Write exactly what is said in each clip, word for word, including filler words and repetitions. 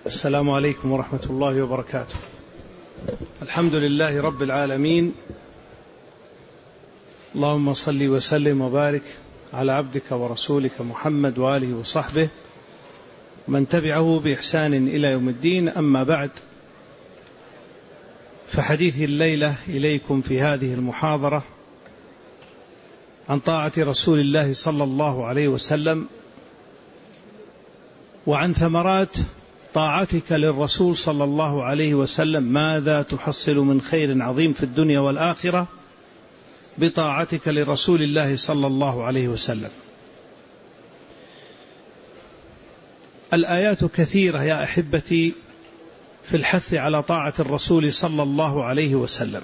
السلام عليكم ورحمة الله وبركاته. الحمد لله رب العالمين، اللهم صل وسلم وبارك على عبدك ورسولك محمد وآله وصحبه من تبعه بإحسان إلى يوم الدين. أما بعد، فحديث الليلة إليكم في هذه المحاضرة عن طاعة رسول الله صلى الله عليه وسلم وعن ثمرات طاعتك للرسول صلى الله عليه وسلم، ماذا تحصل من خير عظيم في الدنيا والآخرة بطاعتك لرسول الله صلى الله عليه وسلم. الآيات كثيرة يا أحبتي في الحث على طاعة الرسول صلى الله عليه وسلم،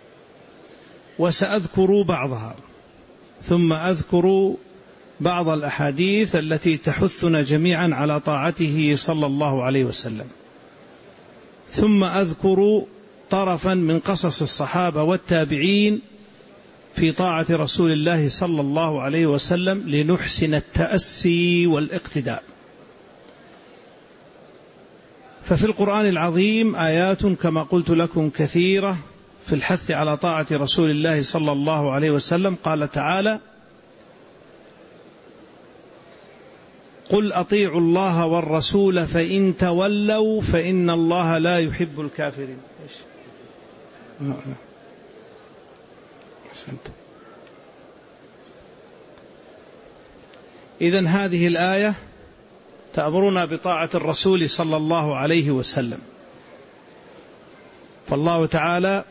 وسأذكر بعضها ثم أذكر بعض الأحاديث التي تحثنا جميعا على طاعته صلى الله عليه وسلم، ثم أذكر طرفا من قصص الصحابة والتابعين في طاعة رسول الله صلى الله عليه وسلم لنحسن التأسي والاقتداء. ففي القرآن العظيم آيات كما قلت لكم كثيرة في الحث على طاعة رسول الله صلى الله عليه وسلم. قال تعالى: قل أطيعوا الله والرسول فإن تولوا فإن الله لا يحب الكافرين. إذن هذه الآية تأمرنا بطاعة الرسول صلى الله عليه وسلم، فالله تعالى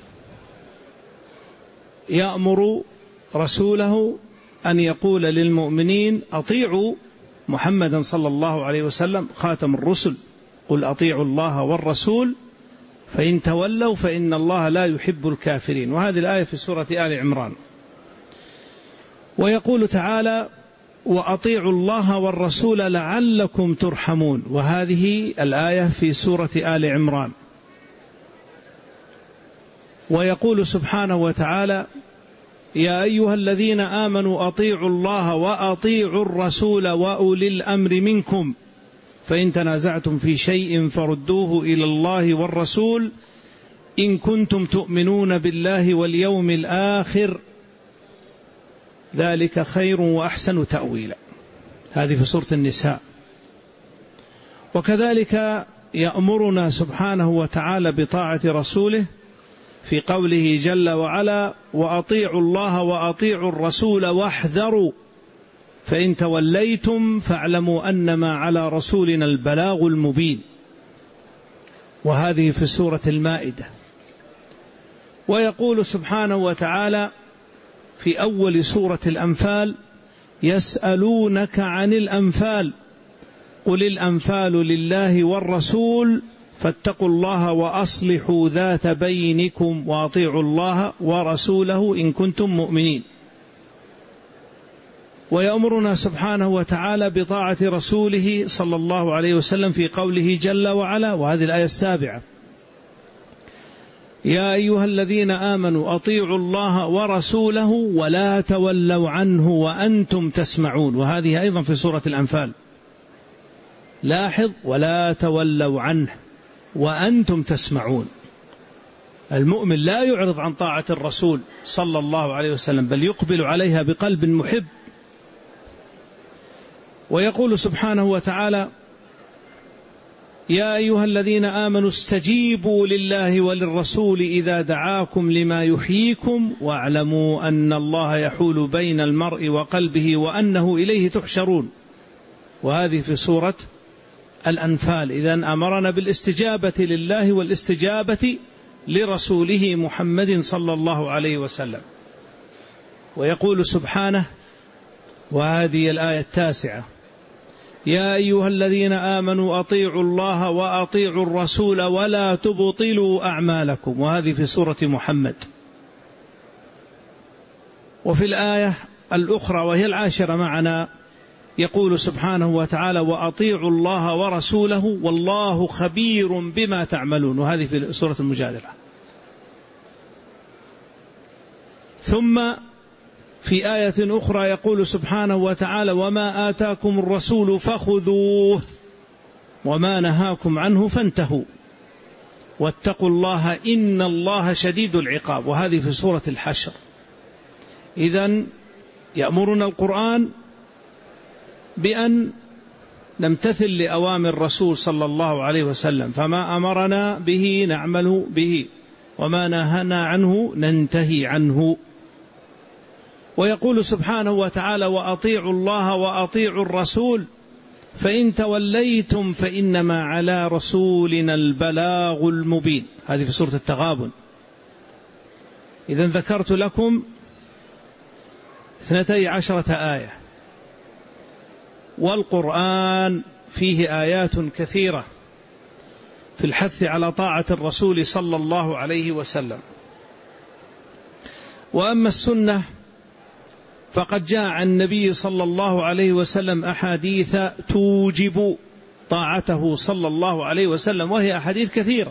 يأمر رسوله أن يقول للمؤمنين: أطيعوا محمدا صلى الله عليه وسلم خاتم الرسل، قل أطيعوا الله والرسول فإن تولوا فإن الله لا يحب الكافرين. وهذه الآية في سورة آل عمران. ويقول تعالى: وأطيعوا الله والرسول لعلكم ترحمون، وهذه الآية في سورة آل عمران. ويقول سبحانه وتعالى: يا أيها الذين آمنوا أطيعوا الله وأطيعوا الرسول وأولي الأمر منكم فإن تنازعتم في شيء فردوه إلى الله والرسول إن كنتم تؤمنون بالله واليوم الآخر ذلك خير وأحسن تأويلا. هذه في سورة النساء. وكذلك يأمرنا سبحانه وتعالى بطاعة رسوله في قوله جل وعلا: وأطيعوا الله وأطيعوا الرسول واحذروا فإن توليتم فاعلموا أنما على رسولنا البلاغ المبين. وهذه في سورة المائدة. ويقول سبحانه وتعالى في أول سورة الأنفال: يسألونك عن الأنفال قل الأنفال لله والرسول فاتقوا الله وأصلحوا ذات بينكم وأطيعوا الله ورسوله إن كنتم مؤمنين. ويأمرنا سبحانه وتعالى بطاعة رسوله صلى الله عليه وسلم في قوله جل وعلا، وهذه الآية السابعة: يا أيها الذين آمنوا أطيعوا الله ورسوله ولا تولوا عنه وأنتم تسمعون. وهذه أيضا في سورة الأنفال. لاحظ: ولا تولوا عنه وأنتم تسمعون. المؤمن لا يعرض عن طاعة الرسول صلى الله عليه وسلم، بل يقبل عليها بقلب محب. ويقول سبحانه وتعالى: يا أيها الذين آمنوا استجيبوا لله وللرسول إذا دعاكم لما يحييكم واعلموا أن الله يحول بين المرء وقلبه وأنه إليه تحشرون. وهذه في سورة الأنفال. إذن أمرنا بالاستجابة لله والاستجابة لرسوله محمد صلى الله عليه وسلم. ويقول سبحانه، وهذه الآية التاسعة: يا أيها الذين آمنوا أطيعوا الله وأطيعوا الرسول ولا تبطلوا أعمالكم. وهذه في سورة محمد. وفي الآية الأخرى وهي العاشرة معنا يقول سبحانه وتعالى: وأطيعوا الله ورسوله والله خبير بما تعملون. وهذه في سورة المجادلة. ثم في آية أخرى يقول سبحانه وتعالى: وما آتاكم الرسول فخذوه وما نهاكم عنه فانتهوا واتقوا الله إن الله شديد العقاب. وهذه في سورة الحشر. إذن يأمرنا القرآن بأن نمتثل لأوامر الرسول صلى الله عليه وسلم، فما أمرنا به نعمل به، وما نهانا عنه ننتهي عنه. ويقول سبحانه وتعالى: وأطيعوا الله وأطيعوا الرسول فإن توليتم فإنما على رسولنا البلاغ المبين. هذه في سورة التغابن. إذن ذكرت لكم اثنتي عشرة آية، والقرآن فيه آيات كثيرة في الحث على طاعة الرسول صلى الله عليه وسلم. وأما السنة فقد جاء عن النبي صلى الله عليه وسلم أحاديث توجب طاعته صلى الله عليه وسلم، وهي أحاديث كثيرة.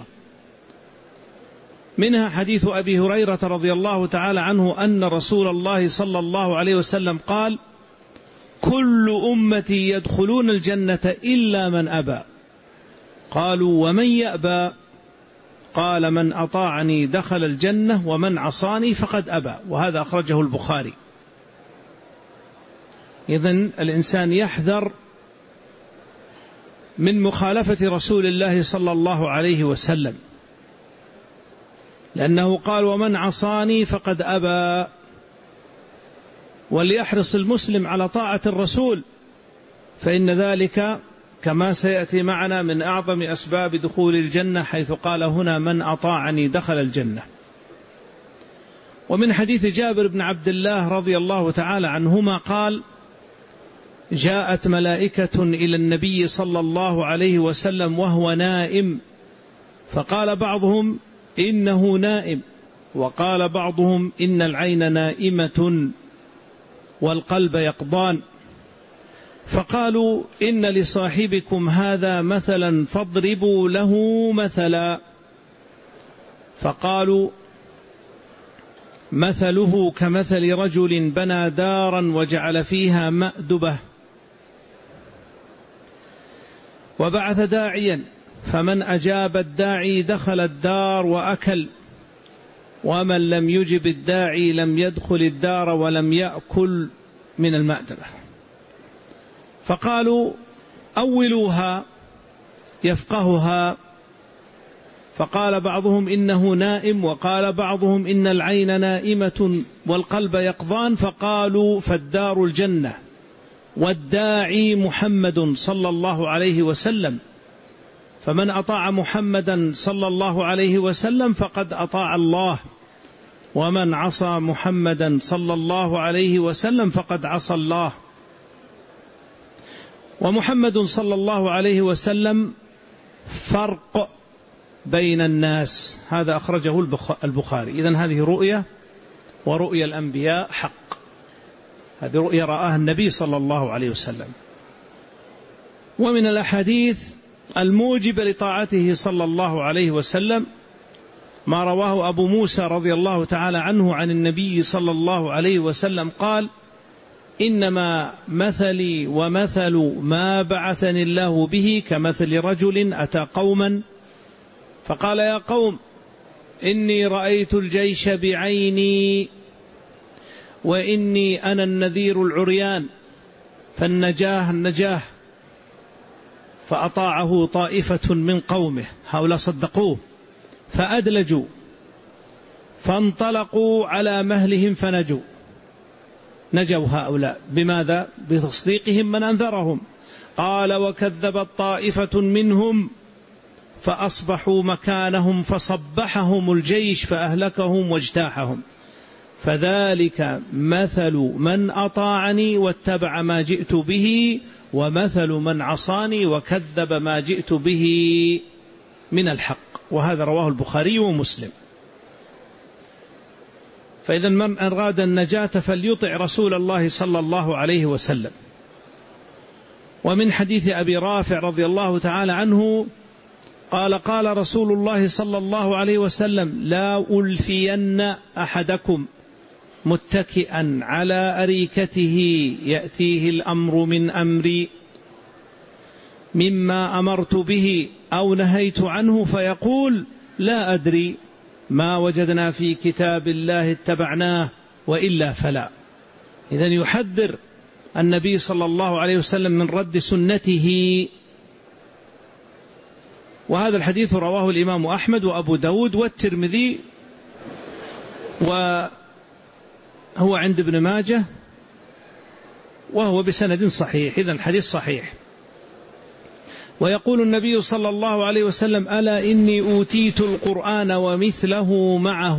منها حديث أبي هريرة رضي الله تعالى عنه أن رسول الله صلى الله عليه وسلم قال: كل أمتي يدخلون الجنة إلا من أبى. قالوا: ومن يأبى؟ قال: من أطاعني دخل الجنة ومن عصاني فقد أبى. وهذا أخرجه البخاري. إذن الإنسان يحذر من مخالفة رسول الله صلى الله عليه وسلم، لأنه قال: ومن عصاني فقد أبى. وليحرص المسلم على طاعة الرسول، فإن ذلك كما سيأتي معنا من أعظم أسباب دخول الجنة، حيث قال هنا: من أطاعني دخل الجنة. ومن حديث جابر بن عبد الله رضي الله تعالى عنهما قال: جاءت ملائكة إلى النبي صلى الله عليه وسلم وهو نائم، فقال بعضهم: إنه نائم، وقال بعضهم: إن العين نائمة والقلب يقضان، فقالوا: إن لصاحبكم هذا مثلا فاضربوا له مثلا. فقالوا: مثله كمثل رجل بنى دارا وجعل فيها مأدبة وبعث داعيا، فمن أجاب الداعي دخل الدار وأكل، ومن لم يجب الداعي لم يدخل الدار ولم يأكل من المأدبة. فقالوا: أولوها يفقهها. فقال بعضهم: إنه نائم، وقال بعضهم: إن العين نائمة والقلب يقظان. فقالوا: فالدار الجنة والداعي محمد صلى الله عليه وسلم، فمن أطاع محمدا صلى الله عليه وسلم فقد أطاع الله، ومن عصى محمدا صلى الله عليه وسلم فقد عصى الله. ومحمد صلى الله عليه وسلم فرق بين الناس، هذا أخرجه البخاري. إذن هذه رؤية، ورؤية الأنبياء حق. هذه رؤية رآها النبي صلى الله عليه وسلم. ومن الأحاديث الموجبة لطاعته صلى الله عليه وسلم ما رواه أبو موسى رضي الله تعالى عنه عن النبي صلى الله عليه وسلم قال: إنما مثلي ومثل ما بعثني الله به كمثل رجل أتى قوما فقال: يا قوم، إني رأيت الجيش بعيني، وإني أنا النذير العريان، فالنجاه النجاه. فأطاعه طائفة من قومه، هؤلاء صدقوه فأدلجوا، فانطلقوا على مهلهم فنجوا. نجوا هؤلاء بماذا؟ بتصديقهم من أنذرهم. قال: وكذبت طائفة منهم فأصبحوا مكانهم فصبحهم الجيش فأهلكهم واجتاحهم. فذلك مثل من أطاعني واتبع ما جئت به، ومثل من عصاني وكذب ما جئت به من الحق. وهذا رواه البخاري ومسلم. فإذا من أراد النجاة فليطع رسول الله صلى الله عليه وسلم. ومن حديث أبي رافع رضي الله تعالى عنه قال: قال رسول الله صلى الله عليه وسلم: لا ألفين أحدكم متكئا على أريكته يأتيه الأمر من أمري مما أمرت به أو نهيت عنه فيقول لا أدري، ما وجدنا في كتاب الله اتبعناه وإلا فلا. إذن يحذر النبي صلى الله عليه وسلم من رد سنته. وهذا الحديث رواه الإمام أحمد وأبو داود والترمذي، وهو عند ابن ماجه، وهو بسند صحيح. إذن الحديث صحيح. ويقول النبي صلى الله عليه وسلم ألا إني أوتيت القرآن ومثله معه.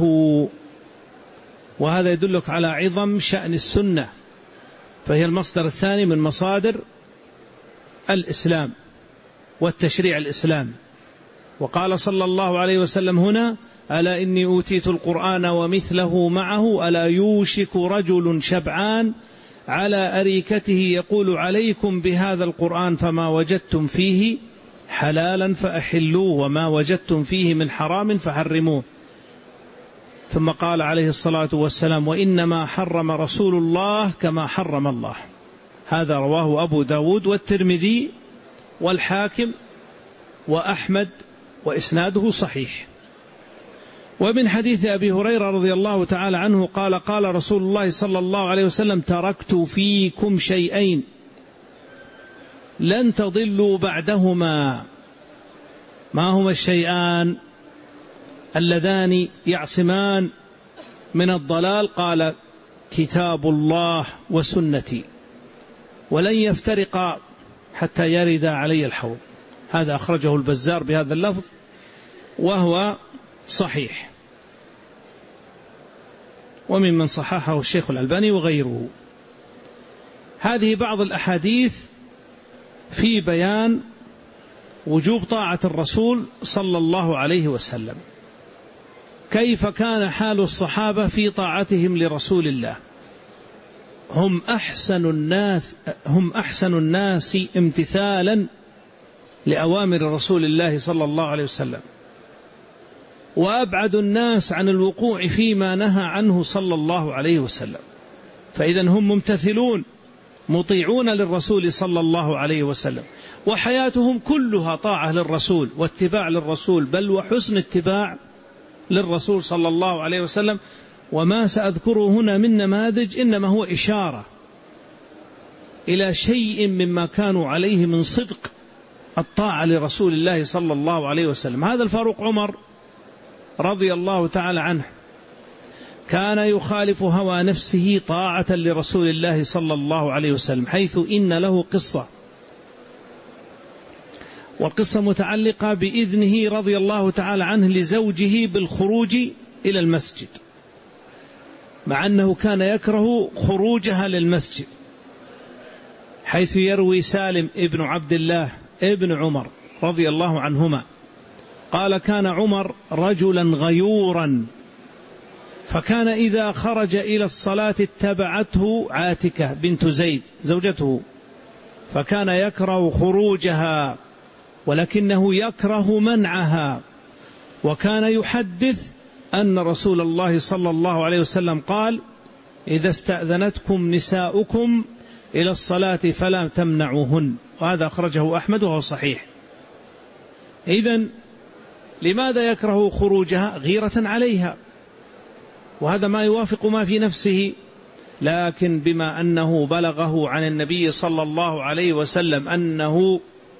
وهذا يدلك على عظم شأن السنة، فهي المصدر الثاني من مصادر الإسلام والتشريع الإسلام. وقال صلى الله عليه وسلم هنا ألا إني أوتيت القرآن ومثله معه ألا يوشك رجل شبعان على أريكته يقول عليكم بهذا القرآن فما وجدتم فيه حلالا فأحلوه وما وجدتم فيه من حرام فحرموه. ثم قال عليه الصلاة والسلام وإنما حرم رسول الله كما حرم الله. هذا رواه أبو داود والترمذي والحاكم وأحمد وإسناده صحيح. ومن حديث أبي هريرة رضي الله تعالى عنه قال قال رسول الله صلى الله عليه وسلم تركت فيكم شيئين لن تضلوا بعدهما. ما هما الشيئان اللذان يعصمان من الضلال؟ قال كتاب الله وسنتي ولن يفترقا حتى يرد علي الحوض. هذا أخرجه البزار بهذا اللفظ وهو صحيح، وممن صححه الشيخ الألباني وغيره. هذه بعض الأحاديث في بيان وجوب طاعة الرسول صلى الله عليه وسلم. كيف كان حال الصحابة في طاعتهم لرسول الله؟ هم أحسن الناس هم أحسن الناس امتثالا لأوامر رسول الله صلى الله عليه وسلم، وأبعد الناس عن الوقوع فيما نهى عنه صلى الله عليه وسلم. فإذا هم ممتثلون مطيعون للرسول صلى الله عليه وسلم، وحياتهم كلها طاعة للرسول واتباع للرسول، بل وحسن اتباع للرسول صلى الله عليه وسلم. وما سأذكره هنا من نماذج إنما هو إشارة إلى شيء مما كانوا عليه من صدق الطاعة لرسول الله صلى الله عليه وسلم. هذا الفاروق عمر رضي الله تعالى عنه كان يخالف هوى نفسه طاعة لرسول الله صلى الله عليه وسلم، حيث إن له قصة، والقصة متعلقة بإذنه رضي الله تعالى عنه لزوجه بالخروج إلى المسجد، مع أنه كان يكره خروجها للمسجد، حيث يروي سالم ابن عبد الله ابن عمر رضي الله عنهما قال كان عمر رجلا غيورا، فكان إذا خرج إلى الصلاة اتبعته عاتكة بنت زيد زوجته، فكان يكره خروجها ولكنه يكره منعها. وكان يحدث أن رسول الله صلى الله عليه وسلم قال إذا استأذنتكم نساؤكم إلى الصلاة فلا تمنعوهن. وهذا أخرجه أحمد وهو صحيح. إذن لماذا يكره خروجها؟ غيرة عليها، وهذا ما يوافق ما في نفسه. لكن بما أنه بلغه عن النبي صلى الله عليه وسلم أنه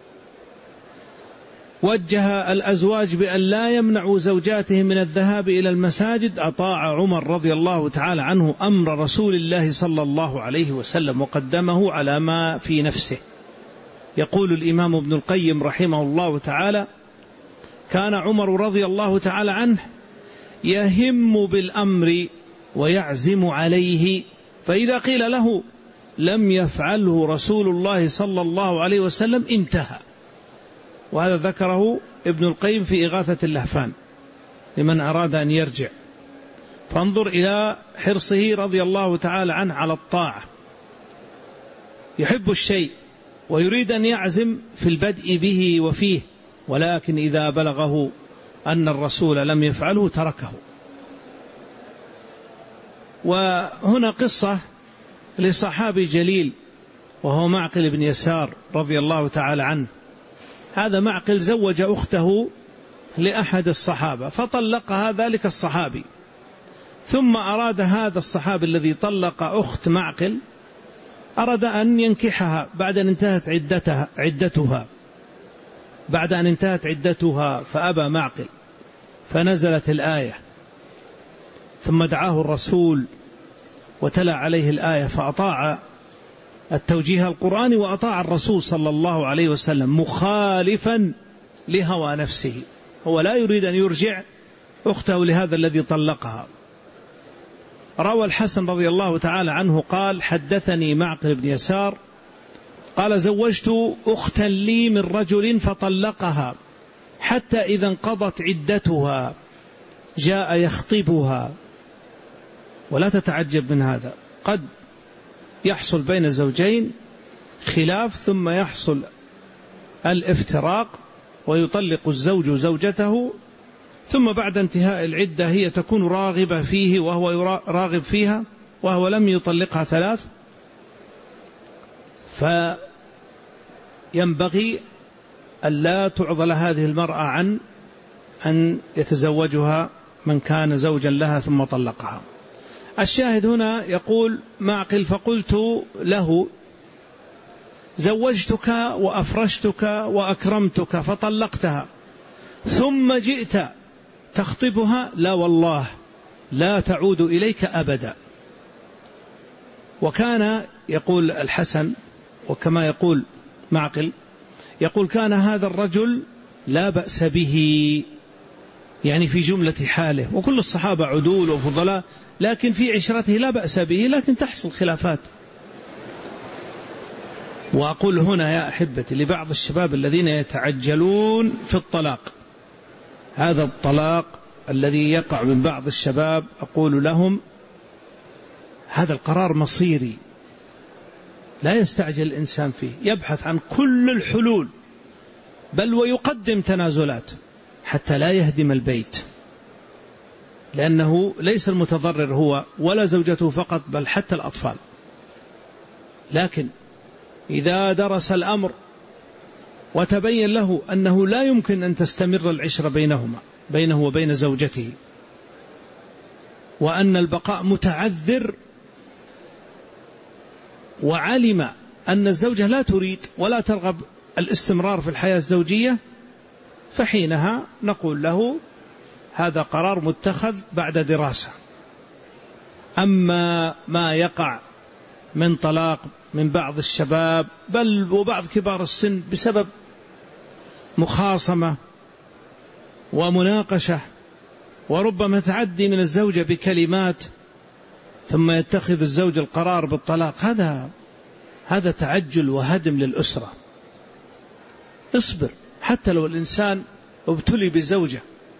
وجه الأزواج بأن لا يمنعوا زوجاتهم من الذهاب إلى المساجد، أطاع عمر رضي الله تعالى عنه أمر رسول الله صلى الله عليه وسلم وقدمه على ما في نفسه. يقول الإمام ابن القيم رحمه الله تعالى كان عمر رضي الله تعالى عنه يهم بالأمر ويعزم عليه، فإذا قيل له لم يفعله رسول الله صلى الله عليه وسلم انتهى. وهذا ذكره ابن القيم في إغاثة اللهفان لمن أراد أن يرجع. فانظر إلى حرصه رضي الله تعالى عنه على الطاعة، يحب الشيء ويريد أن يعزم في البدء به وفيه، ولكن إذا بلغه أن الرسول لم يفعله تركه. وهنا قصة لصحابي جليل وهو معقل بن يسار رضي الله تعالى عنه، هذا معقل زوج أخته لأحد الصحابة فطلقها ذلك الصحابي، ثم أراد هذا الصحابي الذي طلق أخت معقل أراد أن ينكحها بعد أن انتهت عدتها عدتها بعد أن انتهت عدتها فأبى معقل، فنزلت الآية، ثم دعاه الرسول وتلا عليه الآية فأطاع التوجيه القرآني وأطاع الرسول صلى الله عليه وسلم مخالفا لهوى نفسه. هو لا يريد أن يرجع أخته لهذا الذي طلقها. روى الحسن رضي الله تعالى عنه قال: حدثني معقل بن يسار قال: زوجت أختا لي من رجل فطلقها حتى إذا انقضت عدتها جاء يخطبها. ولا تتعجب من هذا، قد يحصل بين الزوجين خلاف ثم يحصل الافتراق ويطلق الزوج زوجته، ثم بعد انتهاء العدة هي تكون راغبة فيه وهو راغب فيها وهو لم يطلقها ثلاث، فينبغي ألا تعضل هذه المرأة عن أن يتزوجها من كان زوجا لها ثم طلقها. الشاهد هنا يقول معقل: فقلت له: زوجتك وأفرشتك وأكرمتك فطلقتها ثم جئت تخطبها، لا والله لا تعود إليك أبدا. وكان يقول الحسن وكما يقول معقل يقول: كان هذا الرجل لا بأس به، يعني في جملة حاله، وكل الصحابة عدول وفضلاء، لكن في عشرته لا بأس به، لكن تحصل خلافات. وأقول هنا يا أحبتي لبعض الشباب الذين يتعجلون في الطلاق، هذا الطلاق الذي يقع من بعض الشباب، أقول لهم: هذا القرار مصيري، لا يستعجل الإنسان فيه، يبحث عن كل الحلول، بل ويقدم تنازلات حتى لا يهدم البيت، لأنه ليس المتضرر هو ولا زوجته فقط، بل حتى الأطفال. لكن إذا درس الأمر وتبين له أنه لا يمكن أن تستمر العشرة بينهما بينه وبين زوجته، وأن البقاء متعذر، وعلم أن الزوجة لا تريد ولا ترغب الاستمرار في الحياة الزوجية، فحينها نقول له: هذا قرار متخذ بعد دراسة. أما ما يقع من طلاق من بعض الشباب بل وبعض كبار السن بسبب مخاصمة ومناقشة وربما تعدي من الزوجة بكلمات ثم يتخذ الزوج القرار بالطلاق، هذا هذا تعجل وهدم للأسرة. اصبر، حتى لو الإنسان ابتلي بزوجة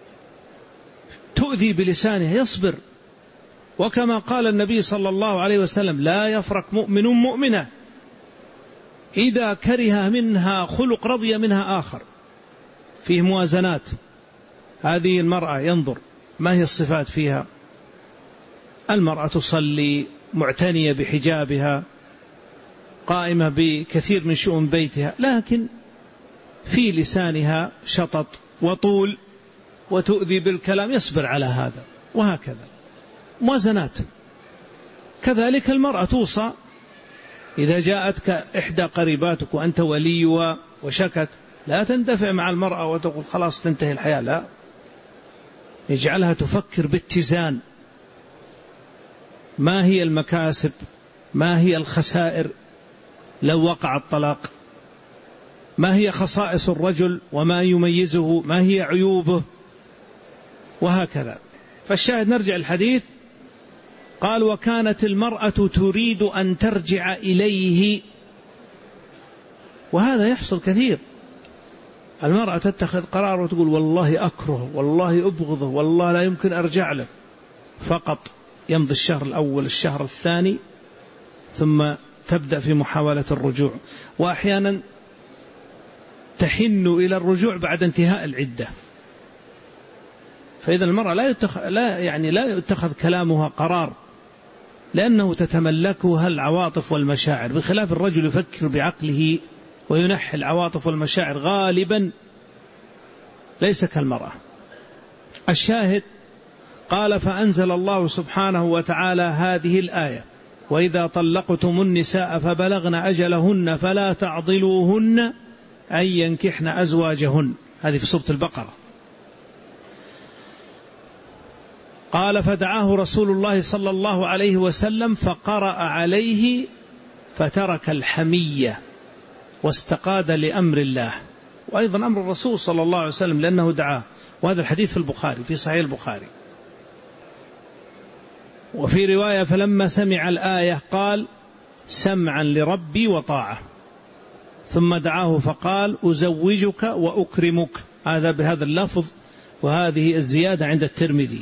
تؤذي بلسانه يصبر، وكما قال النبي صلى الله عليه وسلم: لا يفرق مؤمن مؤمنة إذا كره منها خلق رضي منها آخر. فيه موازنات. هذه المرأة ينظر ما هي الصفات فيها، المرأة تصلي، معتنية بحجابها، قائمة بكثير من شؤون بيتها، لكن في لسانها شطط وطول وتؤذي بالكلام، يصبر على هذا، وهكذا موازنات. كذلك المرأة توصى، إذا جاءتك إحدى قريباتك وأنت ولي وشكت، لا تندفع مع المرأة وتقول خلاص تنتهي الحياة، لا، يجعلها تفكر باتزان، ما هي المكاسب، ما هي الخسائر لو وقع الطلاق، ما هي خصائص الرجل وما يميزه، ما هي عيوبه، وهكذا. فالشاهد نرجع الحديث. قال: وكانت المرأة تريد أن ترجع إليه. وهذا يحصل كثير، المرأة تتخذ قرار وتقول والله أكره، والله أبغضه، والله لا يمكن أرجع له، فقط يمضي الشهر الأول الشهر الثاني ثم تبدأ في محاولة الرجوع، وأحيانا تحن إلى الرجوع بعد انتهاء العدة. فإذا المرأة لا يتخذ لا يعني لا يتخذ كلامها قرار، لأنه تتملكها العواطف والمشاعر، بخلاف الرجل يفكر بعقله وينحي العواطف والمشاعر غالبا ليس كالمرأة. الشاهد قال فأنزل الله سبحانه وتعالى هذه الآية وإذا طلقتم النساء فبلغن أجلهن فلا تعضلوهن أن ينكحن أزواجهن. هذه في سورة البقرة. قال فدعاه رسول الله صلى الله عليه وسلم فقرأ عليه فترك الحمية واستقاد لأمر الله، وأيضا أمر الرسول صلى الله عليه وسلم لأنه دعاه، وهذا الحديث في البخاري في صحيح البخاري. وفي رواية فلما سمع الآية قال سمعا لربي وطاعة، ثم دعاه فقال أزوجك وأكرمك، هذا بهذا اللفظ وهذه الزيادة عند الترمذي.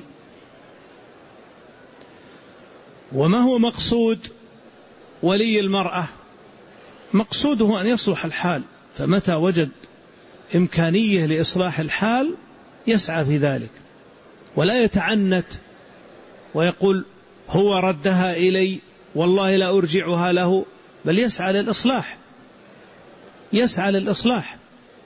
وما هو مقصود ولي المرأة؟ مقصوده أن يصلح الحال، فمتى وجد إمكانية لإصلاح الحال يسعى في ذلك، ولا يتعنت ويقول هو ردها إلي والله لا أرجعها له، بل يسعى للإصلاح، يسعى للإصلاح.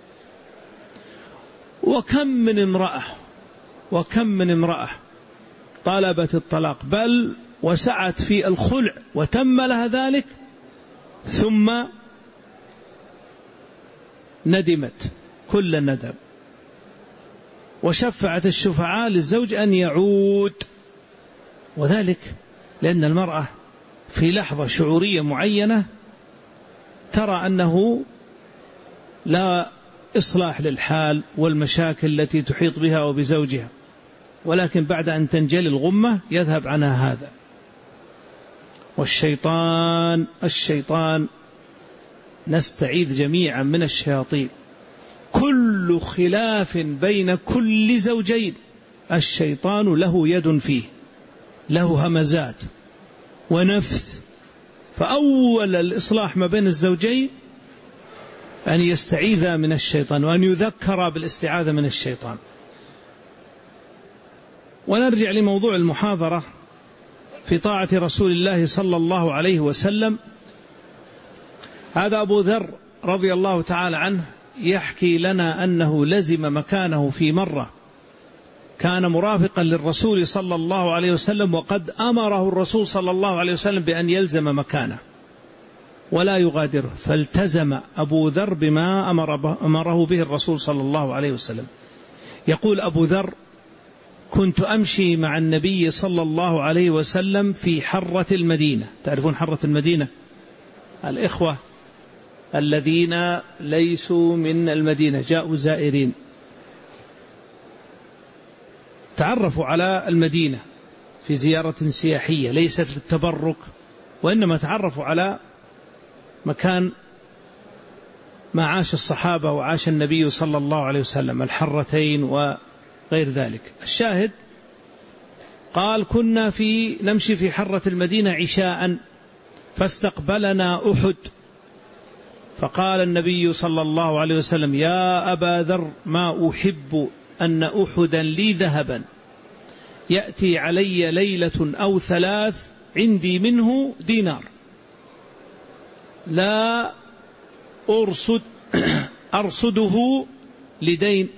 وكم من امرأة وكم من امرأة طالبت الطلاق بل وسعت في الخلع وتم لها ذلك ثم ندمت كل الندم، وشفعت الشفعاء للزوج أن يعود، وذلك لأن المرأة في لحظة شعورية معينة ترى أنه لا إصلاح للحال والمشاكل التي تحيط بها وبزوجها، ولكن بعد أن تنجلي الغمة يذهب عنها هذا. والشيطان الشيطان نستعيذ جميعا من الشياطين، كل خلاف بين كل زوجين الشيطان له يد فيه، له همزات ونفث. فأول الإصلاح ما بين الزوجين أن يستعيذ من الشيطان وأن يذكر بالاستعاذة من الشيطان. ونرجع لموضوع المحاضرة في طاعة رسول الله صلى الله عليه وسلم. هذا أبو ذر رضي الله تعالى عنه يحكي لنا أنه لزم مكانه في مرة، كان مرافقا للرسول صلى الله عليه وسلم، وقد أمره الرسول صلى الله عليه وسلم بأن يلزم مكانه ولا يغادره، فالتزم أبو ذر بما أمره به الرسول صلى الله عليه وسلم. يقول أبو ذر كنت أمشي مع النبي صلى الله عليه وسلم في حرة المدينة. تعرفون حرة المدينة؟ الإخوة الذين ليسوا من المدينة جاءوا زائرين تعرفوا على المدينة في زيارة سياحية ليست للتبرك، وإنما تعرفوا على مكان ما عاش الصحابة وعاش النبي صلى الله عليه وسلم، الحرتين وغير ذلك. الشاهد قال كنا في نمشي في حرة المدينة عشاء فاستقبلنا أحد، فقال النبي صلى الله عليه وسلم يا أبا ذر ما أحب أن أحدا لي ذهبا يأتي علي ليلة أو ثلاث عندي منه دينار لا أرصد أرصده لدين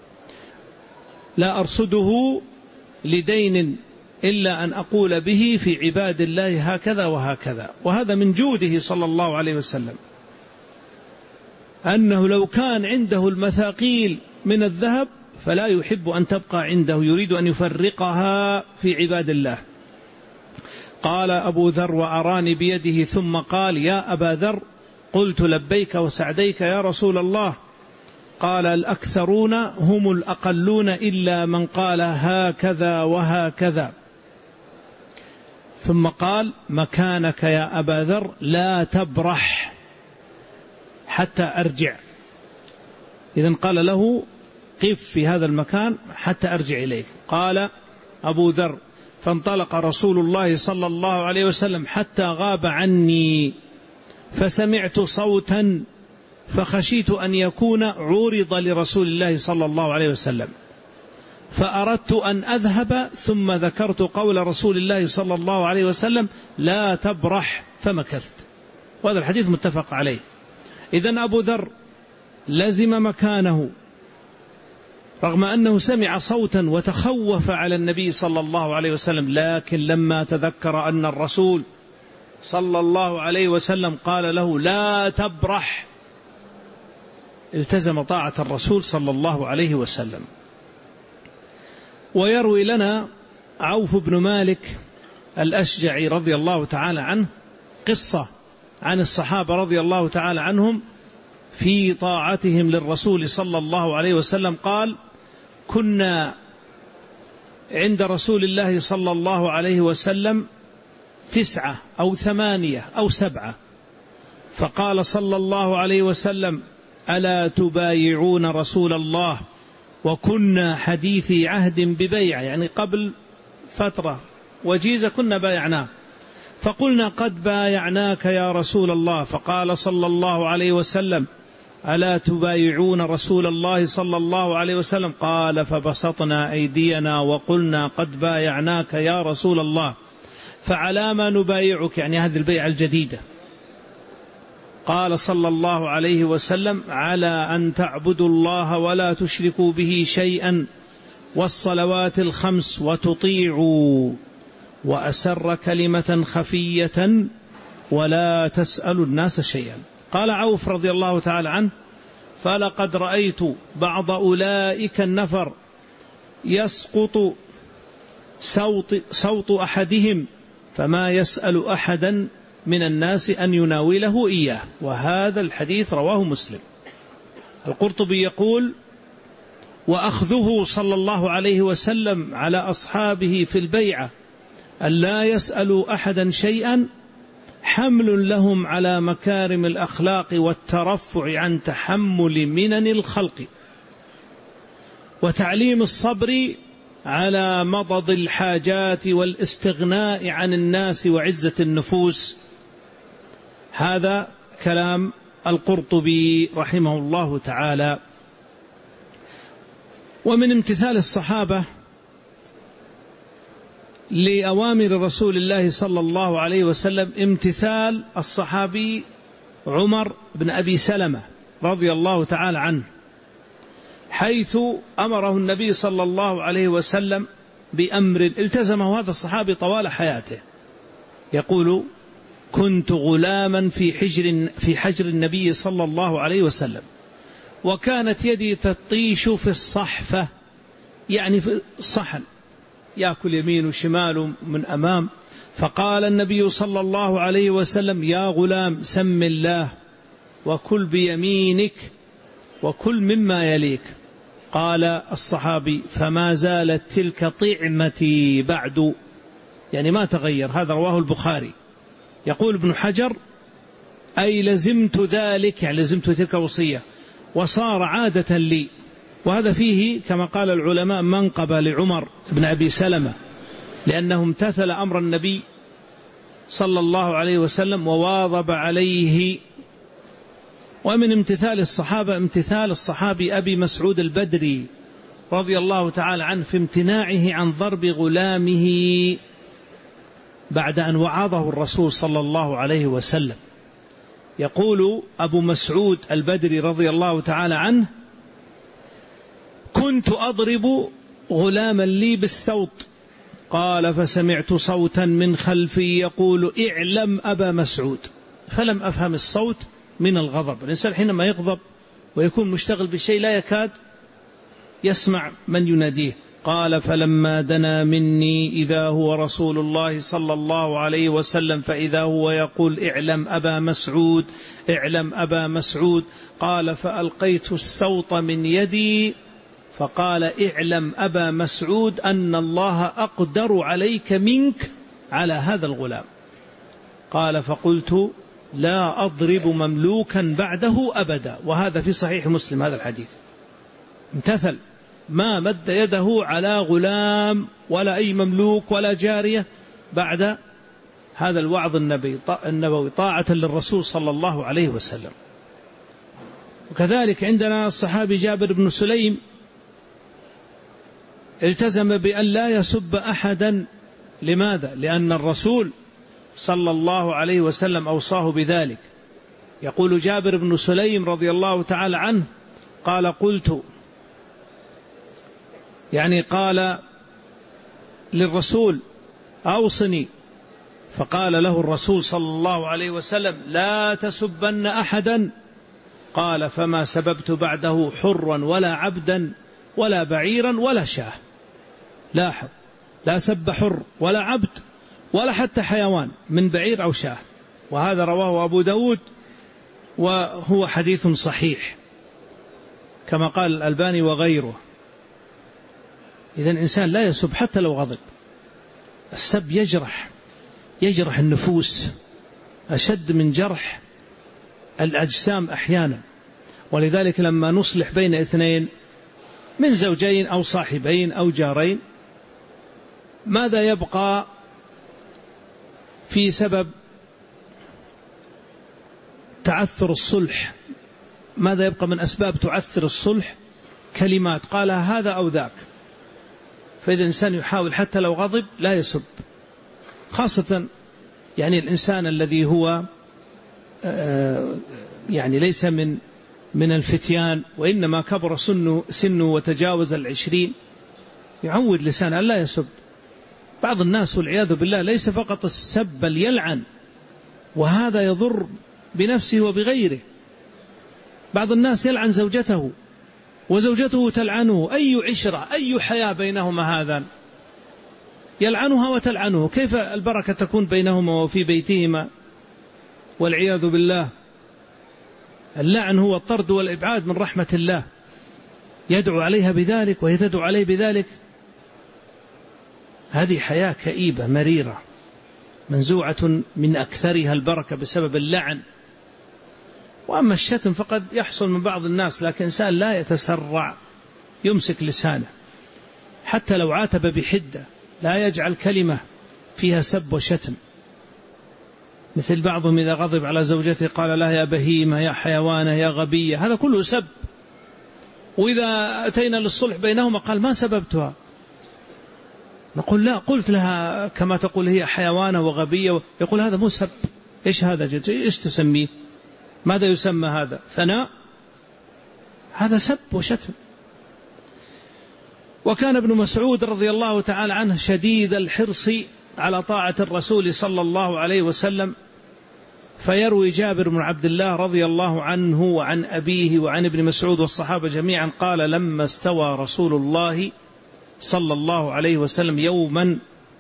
لا أرصده لدين إلا أن أقول به في عباد الله هكذا وهكذا. وهذا من جوده صلى الله عليه وسلم، أنه لو كان عنده المثاقيل من الذهب فلا يحب أن تبقى عنده، يريد أن يفرقها في عباد الله. قال أبو ذر وأراني بيده ثم قال يا أبا ذر، قلت لبيك وسعديك يا رسول الله. قال الأكثرون هم الأقلون إلا من قال هكذا وهكذا. ثم قال مكانك يا أبا ذر لا تبرح حتى أرجع. إذن قال له قف في هذا المكان حتى أرجع إليك. قال أبو ذر فانطلق رسول الله صلى الله عليه وسلم حتى غاب عني، فسمعت صوتا فخشيت أن يكون عورض لرسول الله صلى الله عليه وسلم، فأردت أن أذهب ثم ذكرت قول رسول الله صلى الله عليه وسلم لا تبرح فمكثت. وهذا الحديث متفق عليه. إذن أبو ذر لزم مكانه رغم أنه سمع صوتا وتخوف على النبي صلى الله عليه وسلم، لكن لما تذكر أن الرسول صلى الله عليه وسلم قال له لا تبرح التزم طاعة الرسول صلى الله عليه وسلم. ويروي لنا عوف بن مالك الأشجعي رضي الله تعالى عنه قصة عن الصحابة رضي الله تعالى عنهم في طاعتهم للرسول صلى الله عليه وسلم. قال كنا عند رسول الله صلى الله عليه وسلم تسعة أو ثمانية أو سبعة، فقال صلى الله عليه وسلم ألا تبايعون رسول الله وكنا حديثي عهد ببيع، يعني قبل فترة وجيزة كنا بايعناه، فقلنا قد بايعناك يا رسول الله، فقال صلى الله عليه وسلم ألا تبايعون رسول الله صلى الله عليه وسلم؟ قال فبسطنا أيدينا وقلنا قد بايعناك يا رسول الله، فعلى ما نبايعك، يعني هذه البيعة الجديدة؟ قال صلى الله عليه وسلم على أن تعبدوا الله ولا تشركوا به شيئا والصلوات الخمس وتطيعوا، وأسر كلمة خفية ولا تسألوا الناس شيئا. قال عوف رضي الله تعالى عنه فلقد رأيت بعض أولئك النفر يسقط صوت, صوت أحدهم فما يسأل أحدا من الناس أن يناوله إياه. وهذا الحديث رواه مسلم. القرطبي يقول وأخذه صلى الله عليه وسلم على أصحابه في البيعة أن لا يسألوا أحدا شيئا حمل لهم على مكارم الأخلاق والترفع عن تحمل منن الخلق، وتعليم الصبر على مضض الحاجات والاستغناء عن الناس وعزة النفوس. هذا كلام القرطبي رحمه الله تعالى. ومن امتثال الصحابة لأوامر رسول الله صلى الله عليه وسلم امتثال الصحابي عمر بن أبي سلمة رضي الله تعالى عنه، حيث أمره النبي صلى الله عليه وسلم بأمر التزمه هذا الصحابي طوال حياته. يقول كنت غلاما في حجر, في حجر النبي صلى الله عليه وسلم، وكانت يدي تطيش في الصحفة، يعني في الصحن، يأكل يمين وشمال من أمام. فقال النبي صلى الله عليه وسلم يا غلام سم الله وكل بيمينك وكل مما يليك. قال الصحابي فما زالت تلك طعمتي بعد، يعني ما تغير. هذا رواه البخاري. يقول ابن حجر أي لزمت ذلك، يعني لزمت تلك الوصية وصار عادة لي. وهذا فيه كما قال العلماء منقبة لعمر بن أبي سلمة، لأنه امتثل أمر النبي صلى الله عليه وسلم وواظب عليه. ومن امتثال الصحابة امتثال الصحابي أبي مسعود البدري رضي الله تعالى عنه في امتناعه عن ضرب غلامه بعد أن وعظه الرسول صلى الله عليه وسلم. يقول أبو مسعود البدري رضي الله تعالى عنه كنت أضرب غلاما لي بالسوط، قال فسمعت صوتا من خلفي يقول اعلم أبا مسعود، فلم أفهم الصوت من الغضب. الإنسان حينما يغضب ويكون مشتغل بشيء لا يكاد يسمع من يناديه. قال فلما دنا مني إذا هو رسول الله صلى الله عليه وسلم فإذا هو يقول اعلم أبا مسعود اعلم أبا مسعود. قال فألقيت السوط من يدي فقال اعلم أبا مسعود أن الله أقدر عليك منك على هذا الغلام. قال فقلت لا أضرب مملوكا بعده أبدا. وهذا في صحيح مسلم هذا الحديث. امتثل، ما مد يده على غلام ولا أي مملوك ولا جارية بعد هذا الوعظ النبوي طاعة للرسول صلى الله عليه وسلم. وكذلك عندنا الصحابي جابر بن سليم التزم بأن لا يسب أحدا. لماذا؟ لأن الرسول صلى الله عليه وسلم أوصاه بذلك. يقول جابر بن سليم رضي الله تعالى عنه قال قلت يعني قال للرسول أوصني، فقال له الرسول صلى الله عليه وسلم لا تسبن أحدا، قال فما سببت بعده حرا ولا عبدا ولا بعيرا ولا شاه. لاحظ، لا سب حر ولا عبد ولا حتى حيوان من بعير أو شاه، وهذا رواه أبو داود وهو حديث صحيح كما قال الألباني وغيره. إذن الإنسان لا يسب حتى لو غضب. السب يجرح يجرح النفوس أشد من جرح الأجسام أحيانا. ولذلك لما نصلح بين اثنين من زوجين أو صاحبين أو جارين، ماذا يبقى في سبب تعثر الصلح؟ ماذا يبقى من أسباب تعثر الصلح؟ كلمات قالها هذا أو ذاك. فإذا الإنسان يحاول حتى لو غضب لا يسب، خاصة يعني الإنسان الذي هو يعني ليس من من الفتيان وإنما كبر سنه, سنه وتجاوز العشرين، يعود لسانه لا يسب. بعض الناس والعياذ بالله ليس فقط السب بل يلعن، وهذا يضر بنفسه وبغيره. بعض الناس يلعن زوجته وزوجته تلعنه، أي عشرة أي حياة بينهما هذا؟ يلعنها وتلعنه، كيف البركة تكون بينهما وفي بيتهما؟ والعياذ بالله. اللعن هو الطرد والإبعاد من رحمة الله، يدعو عليها بذلك وهي تدعو عليه بذلك. هذه حياة كئيبة مريرة منزوعة من أكثرها البركة بسبب اللعن. وأما الشتم فقد يحصل من بعض الناس، لكن إنسان لا يتسرع، يمسك لسانه حتى لو عاتب بحدة، لا يجعل كلمة فيها سب وشتم. مثل بعضهم إذا غضب على زوجته قال لها يا بهيمة يا حيوانة يا غبية، هذا كله سب. وإذا أتينا للصلح بينهما قال ما سببتها، نقول لا قلت لها كما تقول هي حيوانة وغبية، يقول هذا مو سب. إيش هذا جد؟ إيش تسميه؟ ماذا يسمى هذا؟ ثناء؟ هذا سب وشتم. وكان ابن مسعود رضي الله تعالى عنه شديد الحرص على طاعة الرسول صلى الله عليه وسلم، فيروي جابر بن عبد الله رضي الله عنه وعن أبيه وعن ابن مسعود والصحابة جميعا قال لما استوى رسول الله صلى الله عليه وسلم يوما،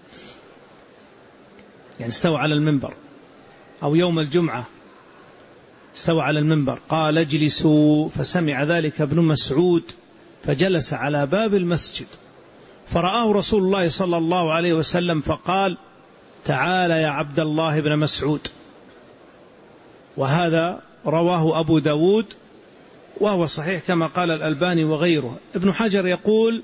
يعني استوى على المنبر، أو يوم الجمعة استوى على المنبر، قال اجلسوا، فسمع ذلك ابن مسعود فجلس على باب المسجد، فرآه رسول الله صلى الله عليه وسلم فقال تعال يا عبد الله بن مسعود. وهذا رواه أبو داود وهو صحيح كما قال الألباني وغيره. ابن حجر يقول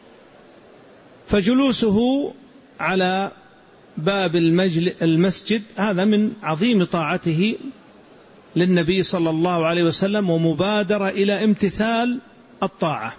فجلوسه على باب المسجد هذا من عظيم طاعته للنبي صلى الله عليه وسلم ومبادرة إلى امتثال الطاعة.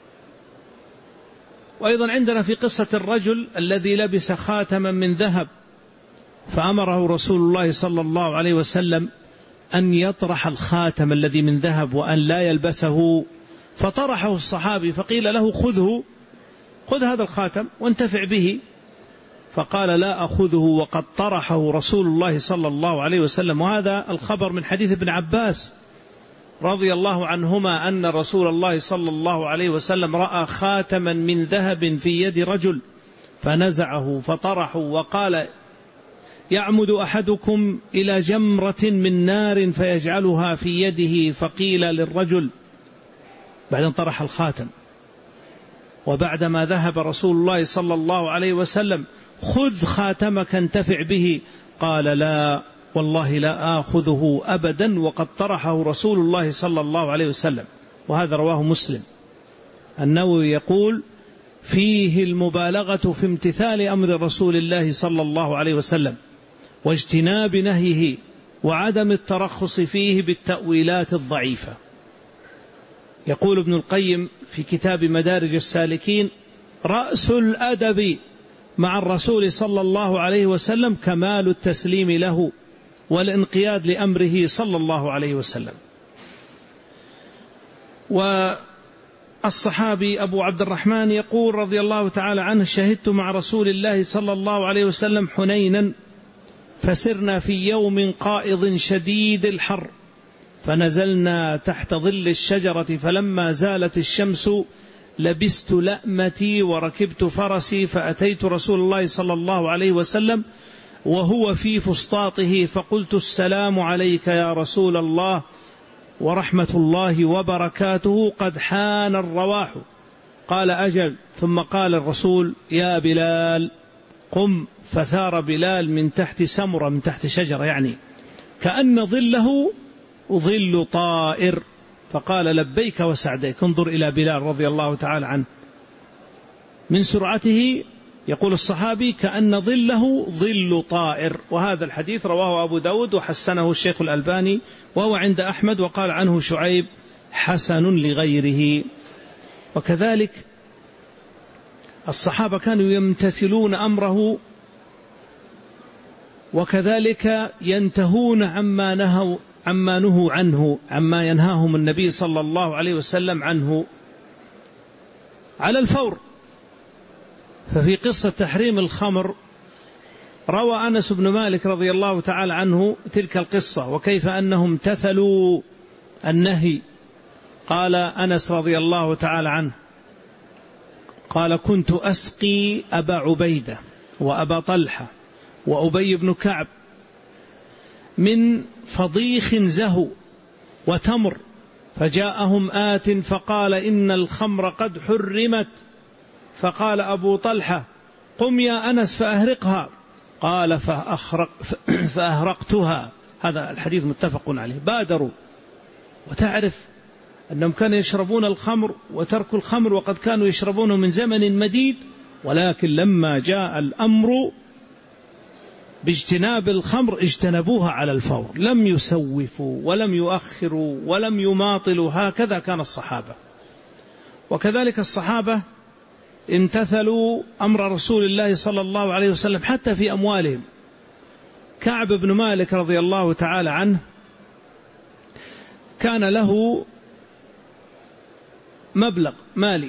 وأيضا عندنا في قصة الرجل الذي لبس خاتما من ذهب، فأمره رسول الله صلى الله عليه وسلم أن يطرح الخاتم الذي من ذهب وأن لا يلبسه، فطرحه الصحابي فقيل له خذه، خذ هذا الخاتم وانتفع به، فقال لا أخذه وقد طرحه رسول الله صلى الله عليه وسلم. وهذا الخبر من حديث ابن عباس رضي الله عنهما أن رسول الله صلى الله عليه وسلم رأى خاتما من ذهب في يد رجل فنزعه فطرحه، وقال يعمد أحدكم إلى جمرة من نار فيجعلها في يده، فقيل للرجل بعد أن طرح الخاتم وبعدما ذهب رسول الله صلى الله عليه وسلم خذ خاتمك انتفع به، قال لا والله لا آخذه أبدا وقد طرحه رسول الله صلى الله عليه وسلم. وهذا رواه مسلم. النووي يقول فيه المبالغة في امتثال أمر رسول الله صلى الله عليه وسلم واجتناب نهيه وعدم الترخص فيه بالتأويلات الضعيفة. يقول ابن القيم في كتاب مدارج السالكين رأس الأدب مع الرسول صلى الله عليه وسلم كمال التسليم له والانقياد لأمره صلى الله عليه وسلم. والصحابي أبو عبد الرحمن يقول رضي الله تعالى عنه: شهدت مع رسول الله صلى الله عليه وسلم حنينا، فسرنا في يوم قائض شديد الحر، فنزلنا تحت ظل الشجرة، فلما زالت الشمس لبست لأمتي وركبت فرسي، فأتيت رسول الله صلى الله عليه وسلم وهو في فسطاطه، فقلت: السلام عليك يا رسول الله ورحمة الله وبركاته، قد حان الرواح. قال: أجل. ثم قال الرسول: يا بلال قم. فثار بلال من تحت سمرة، من تحت شجرة يعني، كأن ظله ظل طائر، فقال: لبيك وسعديك. انظر إلى بلال رضي الله تعالى عنه من سرعته، يقول الصحابي: كأن ظله ظل طائر. وهذا الحديث رواه أبو داود وحسنه الشيخ الألباني، وهو عند أحمد، وقال عنه شعيب حسن لغيره. وكذلك الصحابة كانوا يمتثلون أمره، وكذلك ينتهون عما نهوا عما نهوا عنه، عما ينهاهم النبي صلى الله عليه وسلم عنه على الفور. ففي قصة تحريم الخمر روى أنس بن مالك رضي الله تعالى عنه تلك القصة، وكيف أنهم امتثلوا النهي. قال أنس رضي الله تعالى عنه قال: كنت أسقي أبا عبيدة وأبا طلحة وأبي بن كعب من فضيخ زهو وتمر، فجاءهم آت فقال: إن الخمر قد حرمت. فقال أبو طلحة: قم يا أنس فأهرقها. قال: فأخرق فأهرقتها. هذا الحديث متفق عليه. بادروا. وتعرف أنهم كانوا يشربون الخمر وتركوا الخمر وقد كانوا يشربونه من زمن مديد، ولكن لما جاء الأمر باجتناب الخمر اجتنبوها على الفور، لم يسوفوا ولم يؤخروا ولم يماطلوا. هكذا كان الصحابة. وكذلك الصحابة امتثلوا أمر رسول الله صلى الله عليه وسلم حتى في أموالهم. كعب بن مالك رضي الله تعالى عنه كان له مبلغ مالي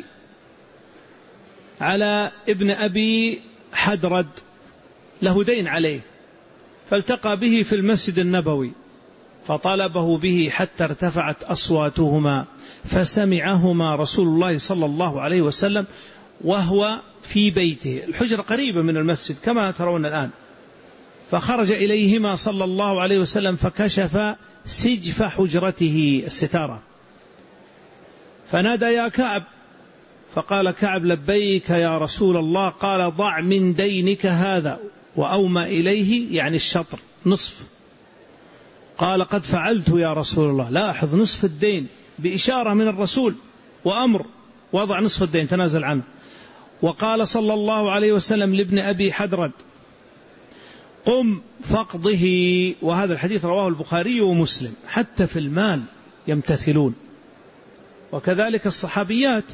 على ابن أبي حدرد، له دين عليه، فالتقى به في المسجد النبوي فطلبه به حتى ارتفعت أصواتهما، فسمعهما رسول الله صلى الله عليه وسلم وهو في بيته، الحجرة قريبة من المسجد كما ترون الآن، فخرج إليهما صلى الله عليه وسلم فكشف سجف حجرته الستارة، فنادى: يا كعب. فقال كعب: لبيك يا رسول الله. قال: ضع من دينك هذا، وأومى إليه يعني الشطر نصف. قال: قد فعلت يا رسول الله. لاحظ نصف الدين بإشارة من الرسول وأمر، وضع نصف الدين تنازل عنه. وقال صلى الله عليه وسلم لابن أبي حدرد: قم فاقضه. وهذا الحديث رواه البخاري ومسلم. حتى في المال يمتثلون. وكذلك الصحابيات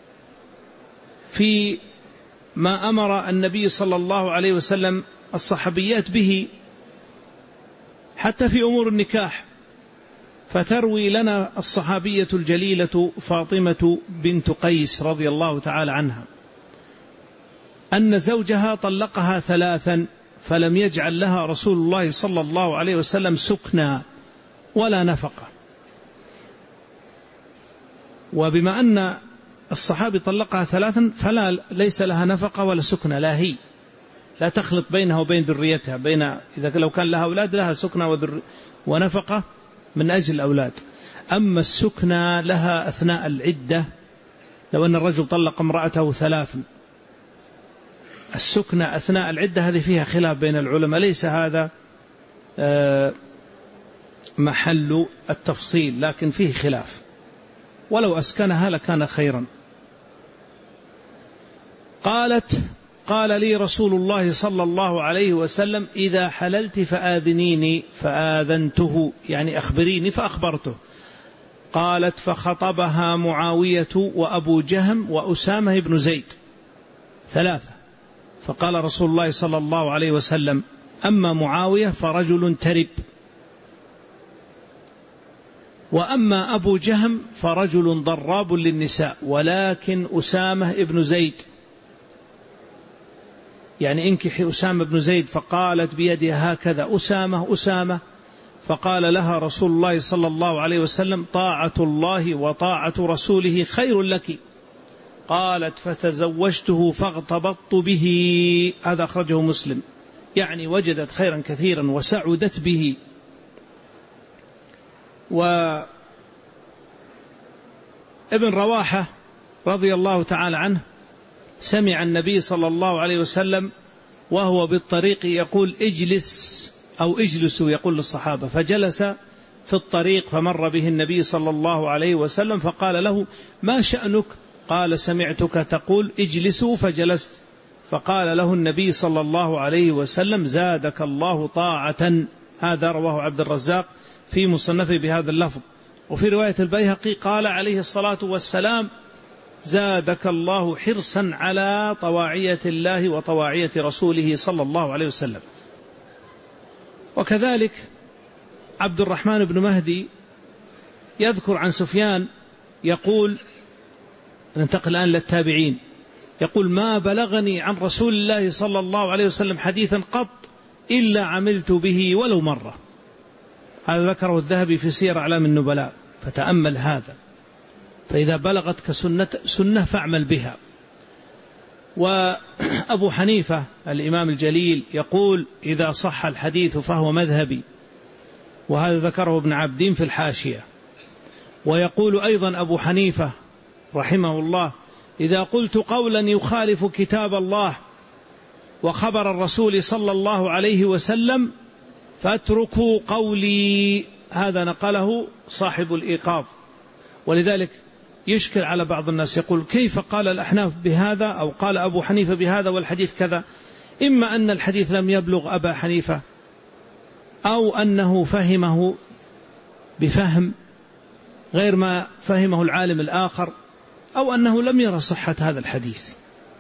في ما أمر النبي صلى الله عليه وسلم الصحابيات به حتى في أمور النكاح. فتروي لنا الصحابية الجليلة فاطمة بنت قيس رضي الله تعالى عنها أن زوجها طلقها ثلاثا فلم يجعل لها رسول الله صلى الله عليه وسلم سكنا ولا نفقة. وبما أن الصحابي طلقها ثلاثا فلا ليس لها نفقة ولا سكنة، لا هي لا تخلط بينها وبين ذريتها، بين إذا لو كان لها أولاد لها سكنة ونفقة من أجل الأولاد. أما السكنة لها أثناء العدة، لو أن الرجل طلق امرأته ثلاثا، السكنة أثناء العدة هذه فيها خلاف بين العلماء، ليس هذا محل التفصيل، لكن فيه خلاف، ولو أسكنها لكان خيرا. قالت: قال لي رسول الله صلى الله عليه وسلم: إذا حللت فآذنيني، فآذنته يعني أخبريني، فأخبرته. قالت: فخطبها معاوية وأبو جهم وأسامة بن زيد ثلاثة، فقال رسول الله صلى الله عليه وسلم: أما معاوية فرجل ترب، وأما أبو جهم فرجل ضراب للنساء. ولكن أسامة ابن زيد، يعني انكحي أسامة بن زيد، فقالت بيدها هكذا أسامة أسامة، فقال لها رسول الله صلى الله عليه وسلم طاعة الله وطاعة رسوله خير لك. قالت فتزوجته فاغتبطت به. هذا أخرجه مسلم، يعني وجدت خيرا كثيرا وسعدت به. وابن رواحة رضي الله تعالى عنه سمع النبي صلى الله عليه وسلم وهو بالطريق يقول اجلس أو اجلسوا، يقول للصحابة، فجلس في الطريق فمر به النبي صلى الله عليه وسلم فقال له ما شأنك؟ قال سمعتك تقول اجلسوا فجلست. فقال له النبي صلى الله عليه وسلم زادك الله طاعة. هذا رواه عبد الرزاق في مصنفه بهذا اللفظ. وفي رواية البيهقي قال عليه الصلاة والسلام زادك الله حرصا على طواعية الله وطواعية رسوله صلى الله عليه وسلم. وكذلك عبد الرحمن بن مهدي يذكر عن سفيان يقول، ننتقل الآن للتابعين، يقول ما بلغني عن رسول الله صلى الله عليه وسلم حديثا قط إلا عملت به ولو مرة. هذا ذكره الذهبي في سير أعلام النبلاء، فتأمل هذا. فإذا بلغتك سنة, سنة فاعمل بها. وأبو حنيفة الإمام الجليل يقول إذا صح الحديث فهو مذهبي، وهذا ذكره ابن عابدين في الحاشية. ويقول أيضا أبو حنيفة رحمه الله إذا قلت قولا يخالف كتاب الله وخبر الرسول صلى الله عليه وسلم فاتركوا قولي. هذا نقله صاحب الإيقاظ. ولذلك يشكل على بعض الناس يقول كيف قال الأحناف بهذا أو قال أبو حنيفة بهذا والحديث كذا؟ إما أن الحديث لم يبلغ أبا حنيفة، أو أنه فهمه بفهم غير ما فهمه العالم الآخر، أو أنه لم يرى صحة هذا الحديث.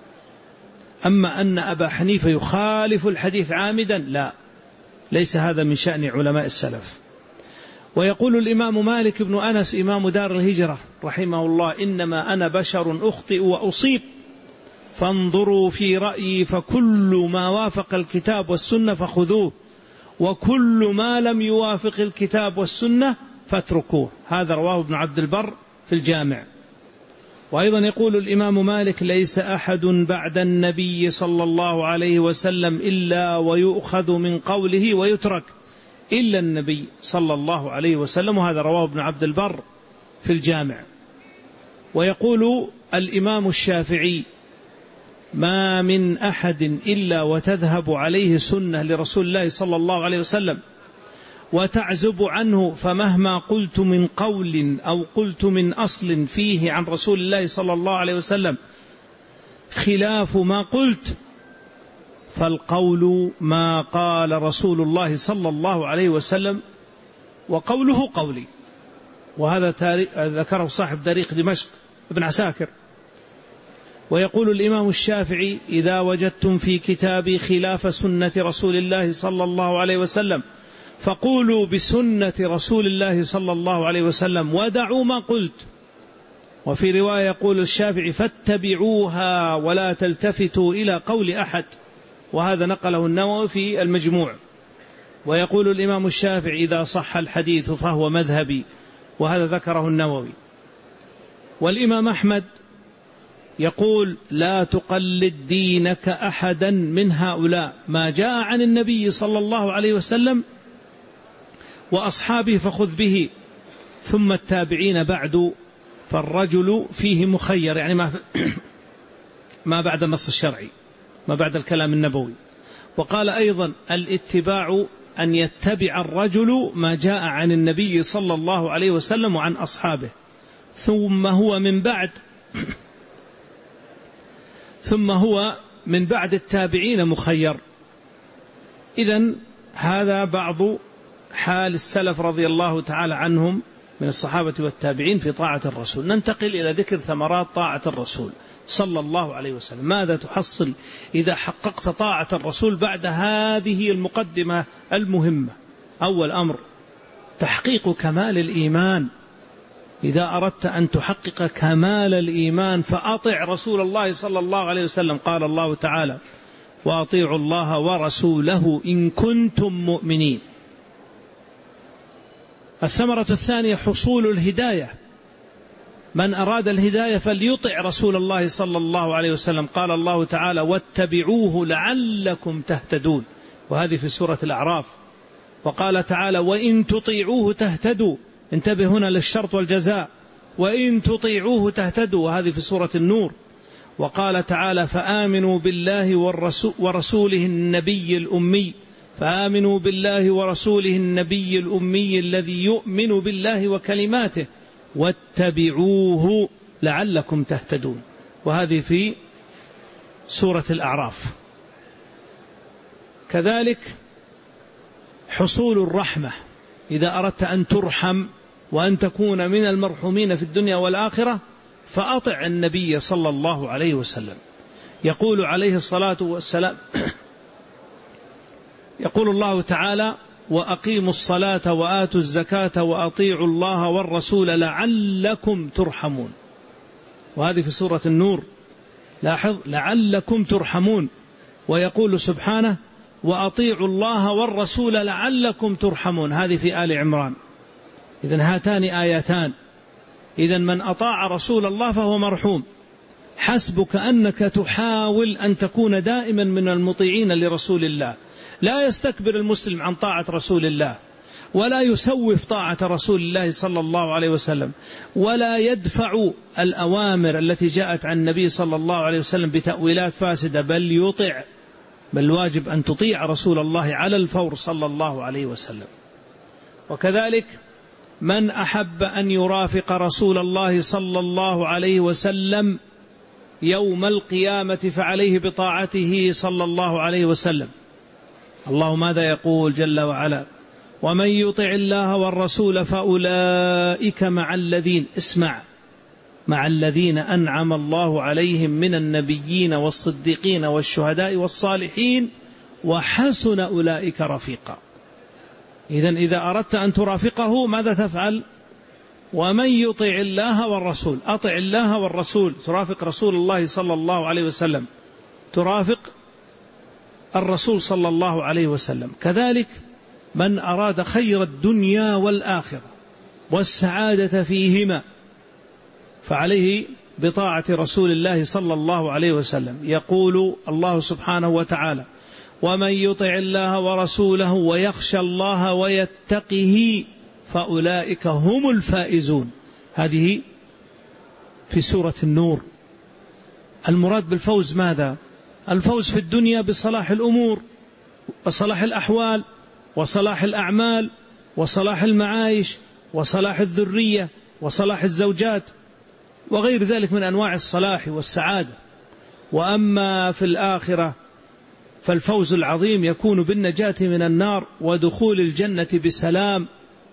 أما أن أبا حنيفة يخالف الحديث عامدا لا، ليس هذا من شأن علماء السلف. ويقول الإمام مالك بن أنس إمام دار الهجرة رحمه الله إنما أنا بشر أخطئ وأصيب فانظروا في رأيي فكل ما وافق الكتاب والسنة فخذوه وكل ما لم يوافق الكتاب والسنة فاتركوه. هذا رواه ابن عبد البر في الجامع. وأيضا يقول الإمام مالك ليس أحد بعد النبي صلى الله عليه وسلم إلا ويؤخذ من قوله ويترك إلا النبي صلى الله عليه وسلم. وهذا رواه ابن عبد البر في الجامع. ويقول الإمام الشافعي ما من أحد إلا وتذهب عليه سنة لرسول الله صلى الله عليه وسلم وتعزب عنه، فمهما قلت من قول أو قلت من أصل فيه عن رسول الله صلى الله عليه وسلم خلاف ما قلت فالقول ما قال رسول الله صلى الله عليه وسلم وقوله قولي. وهذا ذكره صاحب تاريخ دمشق ابن عساكر. ويقول الإمام الشافعي إذا وجدتم في كتابي خلاف سنة رسول الله صلى الله عليه وسلم فقولوا بسنة رسول الله صلى الله عليه وسلم ودعوا ما قلت. وفي رواية يقول الشافعي فاتبعوها ولا تلتفتوا إلى قول أحد. وهذا نقله النووي في المجموع. ويقول الإمام الشافعي إذا صح الحديث فهو مذهبي، وهذا ذكره النووي. والإمام أحمد يقول لا تقلد دينك أحدا من هؤلاء ما جاء عن النبي صلى الله عليه وسلم وأصحابه فخذ به ثم التابعين بعد فالرجل فيه مخير، يعني ما, ما بعد النص الشرعي ما بعد الكلام النبوي. وقال أيضا الاتباع أن يتبع الرجل ما جاء عن النبي صلى الله عليه وسلم وعن أصحابه ثم هو من بعد ثم هو من بعد التابعين مخير. إذن هذا بعض حال السلف رضي الله تعالى عنهم من الصحابة والتابعين في طاعة الرسول. ننتقل إلى ذكر ثمرات طاعة الرسول صلى الله عليه وسلم. ماذا تحصل إذا حققت طاعة الرسول بعد هذه المقدمة المهمة؟ أول أمر تحقيق كمال الإيمان. إذا أردت أن تحقق كمال الإيمان فأطع رسول الله صلى الله عليه وسلم. قال الله تعالى: وأطيعوا الله ورسوله إن كنتم مؤمنين. الثمرة الثانية حصول الهداية. من أراد الهداية فليطع رسول الله صلى الله عليه وسلم. قال الله تعالى: واتبعوه لعلكم تهتدون، وهذه في سورة الأعراف. وقال تعالى: وإن تطيعوه تهتدوا. انتبه هنا للشرط والجزاء، وإن تطيعوه تهتدوا، وهذه في سورة النور. وقال تعالى: فآمنوا بالله ورسوله النبي الأمي فآمنوا بالله ورسوله النبي الأمي الذي يؤمن بالله وكلماته واتبعوه لعلكم تهتدون، وهذه في سورة الأعراف. كذلك حصول الرحمة. إذا أردت أن ترحم وأن تكون من المرحومين في الدنيا والآخرة فأطع النبي صلى الله عليه وسلم. يقول عليه الصلاة والسلام يقول الله تعالى: وأقيموا الصلاة وآتوا الزكاة وأطيعوا الله والرسول لعلكم ترحمون، وهذه في سورة النور. لاحظ: لعلكم ترحمون. ويقول سبحانه: وأطيعوا الله والرسول لعلكم ترحمون، هذه في آل عمران. إذن هاتان آياتان. إذن من أطاع رسول الله فهو مرحوم. حسبك أنك تحاول أن تكون دائما من المطيعين لرسول الله. لا يستكبر المسلم عن طاعة رسول الله، ولا يسوف طاعة رسول الله صلى الله عليه وسلم، ولا يدفع الأوامر التي جاءت عن النبي صلى الله عليه وسلم بتأويلات فاسدة، بل يطع، بل واجب أن تطيع رسول الله على الفور صلى الله عليه وسلم. وكذلك من أحب أن يرافق رسول الله صلى الله عليه وسلم يوم القيامة فعليه بطاعته صلى الله عليه وسلم. الله ماذا يقول جل وعلا: ومن يطع الله والرسول فأولئك مع الذين اسمع مع الذين أنعم الله عليهم من النبيين والصديقين والشهداء والصالحين وحسن أولئك رفيقا. إذن إذا أردت أن ترافقه ماذا تفعل؟ ومن يطع الله والرسول. أطع الله والرسول، ترافق رسول الله صلى الله عليه وسلم، ترافق الرسول صلى الله عليه وسلم. كذلك من أراد خير الدنيا والآخرة والسعادة فيهما فعليه بطاعة رسول الله صلى الله عليه وسلم. يقول الله سبحانه وتعالى: ومن يطع الله ورسوله ويخشى الله ويتقه فأولئك هم الفائزون، هذه في سورة النور. المراد بالفوز ماذا؟ الفوز في الدنيا بصلاح الأمور وصلاح الأحوال وصلاح الأعمال وصلاح المعايش وصلاح الذرية وصلاح الزوجات وغير ذلك من أنواع الصلاح والسعادة. وأما في الآخرة فالفوز العظيم يكون بالنجاة من النار ودخول الجنة بسلام.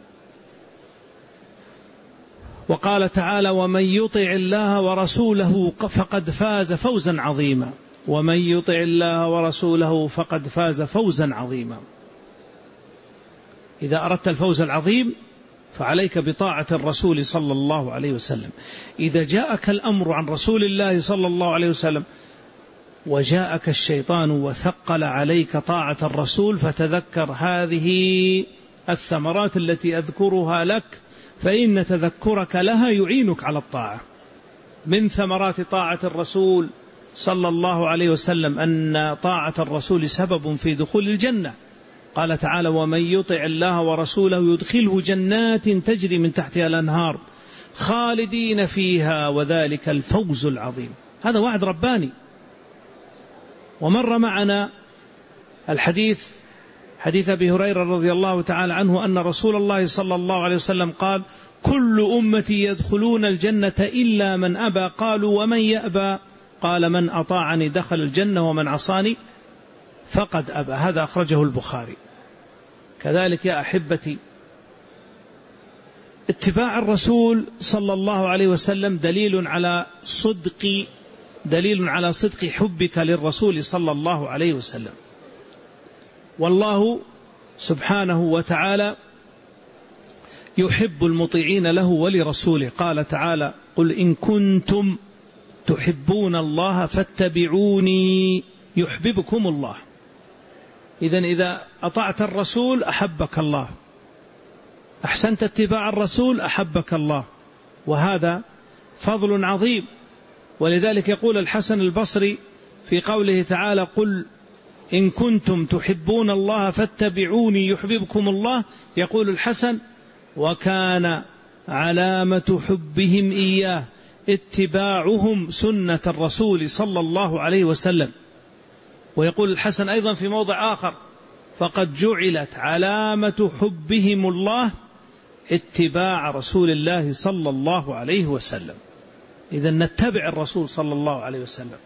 وقال تعالى: ومن يطع الله ورسوله فقد فاز فوزا عظيما. ومن يطع الله ورسوله فقد فاز فوزا عظيما. إذا أردت الفوز العظيم فعليك بطاعة الرسول صلى الله عليه وسلم. إذا جاءك الأمر عن رسول الله صلى الله عليه وسلم وجاءك الشيطان وثقل عليك طاعة الرسول فتذكر هذه الثمرات التي أذكرها لك، فإن تذكرك لها يعينك على الطاعة. من ثمرات طاعة الرسول صلى الله عليه وسلم أن طاعة الرسول سبب في دخول الجنة. قال تعالى: ومن يطع الله ورسوله يدخله جنات تجري من تحتها الأنهار خالدين فيها وذلك الفوز العظيم. هذا وعد رباني. ومر معنا الحديث حديث أبي هريرة رضي الله تعالى عنه أن رسول الله صلى الله عليه وسلم قال: كل أمتي يدخلون الجنة إلا من أبى. قالوا: ومن يأبى؟ قال: من أطاعني دخل الجنة ومن عصاني فقد أبى. هذا أخرجه البخاري. كذلك يا أحبتي اتباع الرسول صلى الله عليه وسلم دليل على صدق دليل على صدق حبك للرسول صلى الله عليه وسلم. والله سبحانه وتعالى يحب المطيعين له ولرسوله. قال تعالى: قل إن كنتم تحبون الله فاتبعوني يحببكم الله. إذن إذا أطعت الرسول أحبك الله، أحسنت اتباع الرسول أحبك الله، وهذا فضل عظيم. ولذلك يقول الحسن البصري في قوله تعالى: قل إن كنتم تحبون الله فاتبعوني يحببكم الله، يقول الحسن: وكان علامة حبهم إياه اتباعهم سنة الرسول صلى الله عليه وسلم. ويقول الحسن أيضا في موضع آخر: فقد جعلت علامة حبهم الله اتباع رسول الله صلى الله عليه وسلم. إذن نتبع الرسول صلى الله عليه وسلم.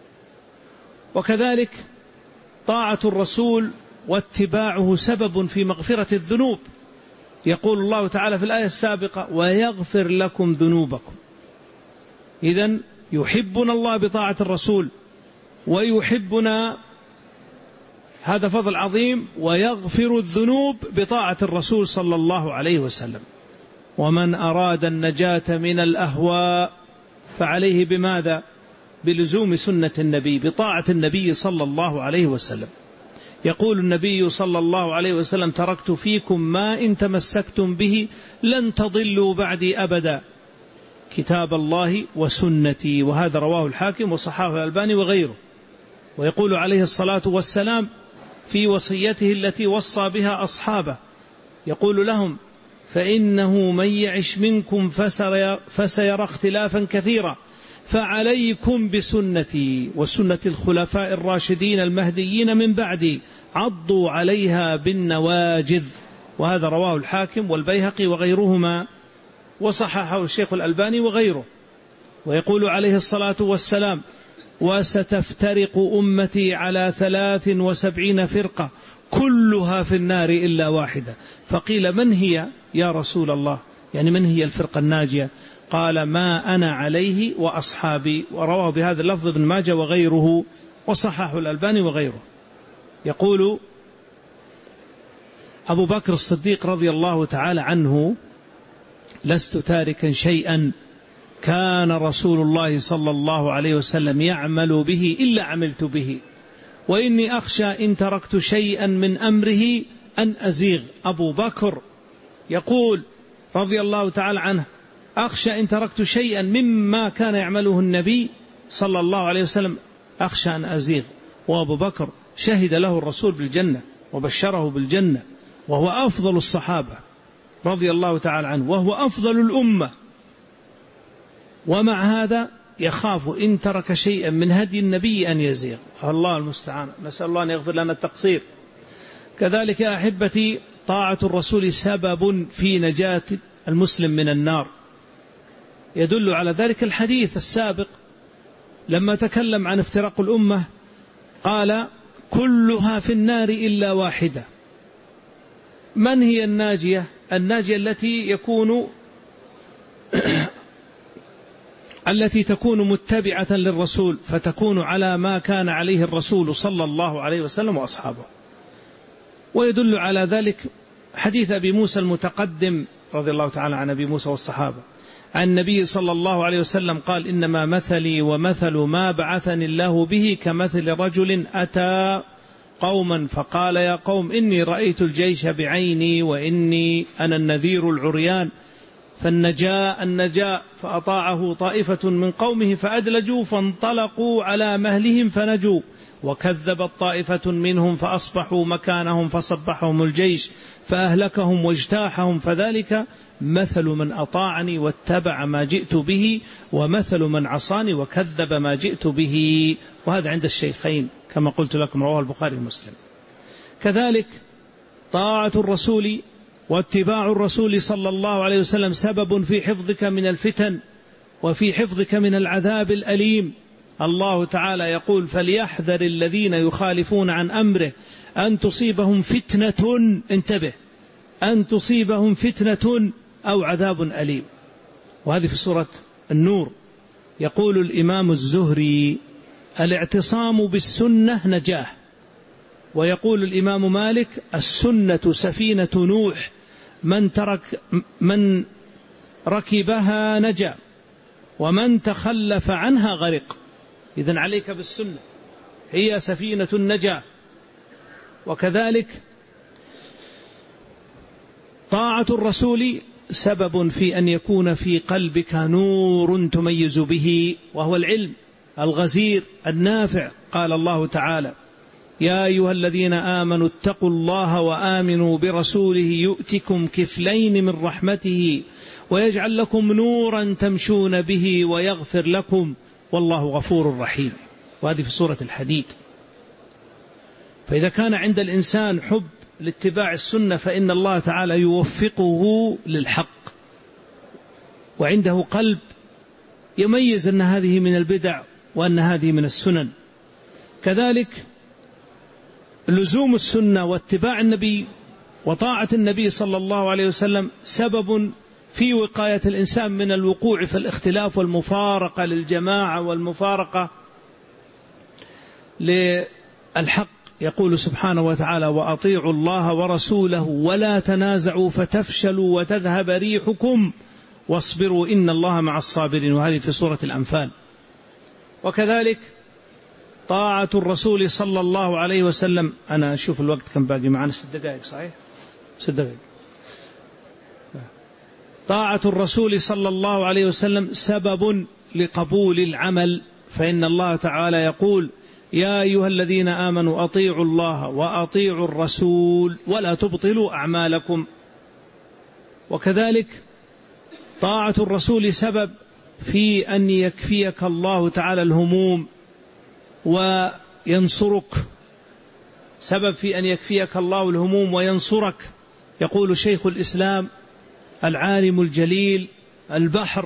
وكذلك طاعة الرسول واتباعه سبب في مغفرة الذنوب. يقول الله تعالى في الآية السابقة: ويغفر لكم ذنوبكم. إذن يحبنا الله بطاعة الرسول، ويحبنا، هذا فضل عظيم، ويغفر الذنوب بطاعة الرسول صلى الله عليه وسلم. ومن أراد النجاة من الأهواء فعليه بماذا؟ بلزوم سنة النبي، بطاعة النبي صلى الله عليه وسلم. يقول النبي صلى الله عليه وسلم: تركت فيكم ما إن تمسكتم به لن تضلوا بعدي أبدا، كتاب الله وسنتي. وهذا رواه الحاكم وصححه الألباني وغيره. ويقول عليه الصلاة والسلام في وصيته التي وصى بها أصحابه، يقول لهم: فإنه من يعش منكم فسيرى اختلافا كثيرا، فعليكم بسنتي وسنة الخلفاء الراشدين المهديين من بعدي، عضوا عليها بالنواجذ. وهذا رواه الحاكم والبيهقي وغيرهما، وصححه الشيخ الألباني وغيره. ويقول عليه الصلاة والسلام: وستفترق أمتي على ثلاث وسبعين فرقة كلها في النار إلا واحدة. فقيل: من هي يا رسول الله؟ يعني من هي الفرقة الناجية؟ قال: ما أنا عليه وأصحابي. ورواه بهذا اللفظ ابن ماجه وغيره، وصححه الألباني وغيره. يقول أبو بكر الصديق رضي الله تعالى عنه: لست تاركا شيئا كان رسول الله صلى الله عليه وسلم يعمل به إلا عملت به، وإني أخشى إن تركت شيئا من أمره أن أزيغ. أبو بكر يقول رضي الله تعالى عنه: أخشى إن تركت شيئا مما كان يعمله النبي صلى الله عليه وسلم أخشى أن أزيغ. وأبو بكر شهد له الرسول بالجنة وبشره بالجنة، وهو أفضل الصحابة رضي الله تعالى عنه، وهو أفضل الأمة. ومع هذا يخاف إن ترك شيئا من هدي النبي أن يزيغ. الله المستعان، نسأل الله أن يغفر لنا التقصير. كذلك يا أحبتي طاعة الرسول سبب في نجاة المسلم من النار. يدل على ذلك الحديث السابق لما تكلم عن افتراق الأمة، قال: كلها في النار إلا واحدة. من هي الناجية؟ الناجية التي يكون التي تكون متبعة للرسول، فتكون على ما كان عليه الرسول صلى الله عليه وسلم وأصحابه. ويدل على ذلك حديث أبي موسى المتقدم رضي الله تعالى عن أبي موسى والصحابة عن النبي صلى الله عليه وسلم قال: إنما مثلي ومثل ما بعثني الله به كمثل رجل أتى قوما فقال: يا قوم إني رأيت الجيش بعيني وإني أنا النذير العريان، فالنجاء النجاء فأطاعه طائفة من قومه فأدلجوا فانطلقوا على مهلهم فنجوا، وكذبت طائفة منهم فأصبحوا مكانهم فصبحهم الجيش فأهلكهم واجتاحهم. فذلك مثل من أطاعني واتبع ما جئت به، ومثل من عصاني وكذب ما جئت به. وهذا عند الشيخين كما قلت لكم، رواه البخاري ومسلم. كذلك طاعة الرسول واتباع الرسول صلى الله عليه وسلم سبب في حفظك من الفتن وفي حفظك من العذاب الأليم. الله تعالى يقول: فليحذر الذين يخالفون عن أمره أن تصيبهم فتنة، انتبه، أن تصيبهم فتنة أو عذاب أليم. وهذه في سورة النور. يقول الإمام الزهري: الاعتصام بالسنة نجاة. ويقول الإمام مالك: السنة سفينة نوح، من ترك من ركبها نجا، ومن تخلف عنها غرق. إذن عليك بالسنة، هي سفينة النجاة. وكذلك طاعة الرسول سبب في أن يكون في قلبك نور تميز به، وهو العلم الغزير النافع. قال الله تعالى: يا أيها الذين آمنوا اتقوا الله وآمنوا برسوله يؤتكم كفلين من رحمته ويجعل لكم نورا تمشون به ويغفر لكم والله غفور رحيم. وهذه في سورة الحديد. فإذا كان عند الإنسان حب لاتباع السنة فإن الله تعالى يوفقه للحق، وعنده قلب يميز أن هذه من البدع وأن هذه من السنن. كذلك لزوم السنة واتباع النبي وطاعة النبي صلى الله عليه وسلم سبب في وقاية الإنسان من الوقوع في الاختلاف والمفارقة للجماعة والمفارقة للحق. يقول سبحانه وتعالى: وأطيعوا الله ورسوله ولا تنازعوا فتفشلوا وتذهب ريحكم واصبروا إن الله مع الصابرين. وهذه في سورة الأنفال. وكذلك طاعة الرسول صلى الله عليه وسلم. أنا أشوف الوقت كم باقي معنا، ست دقائق صحيح؟ ست دقائق. طاعة الرسول صلى الله عليه وسلم سبب لقبول العمل، فإن الله تعالى يقول: يا أيها الذين آمنوا أطيعوا الله وأطيعوا الرسول ولا تبطلوا أعمالكم. وكذلك طاعة الرسول سبب في أن يكفيك الله تعالى الهموم وينصرك، سبب في أن يكفيك الله الهموم وينصرك. يقول شيخ الإسلام العالم الجليل البحر،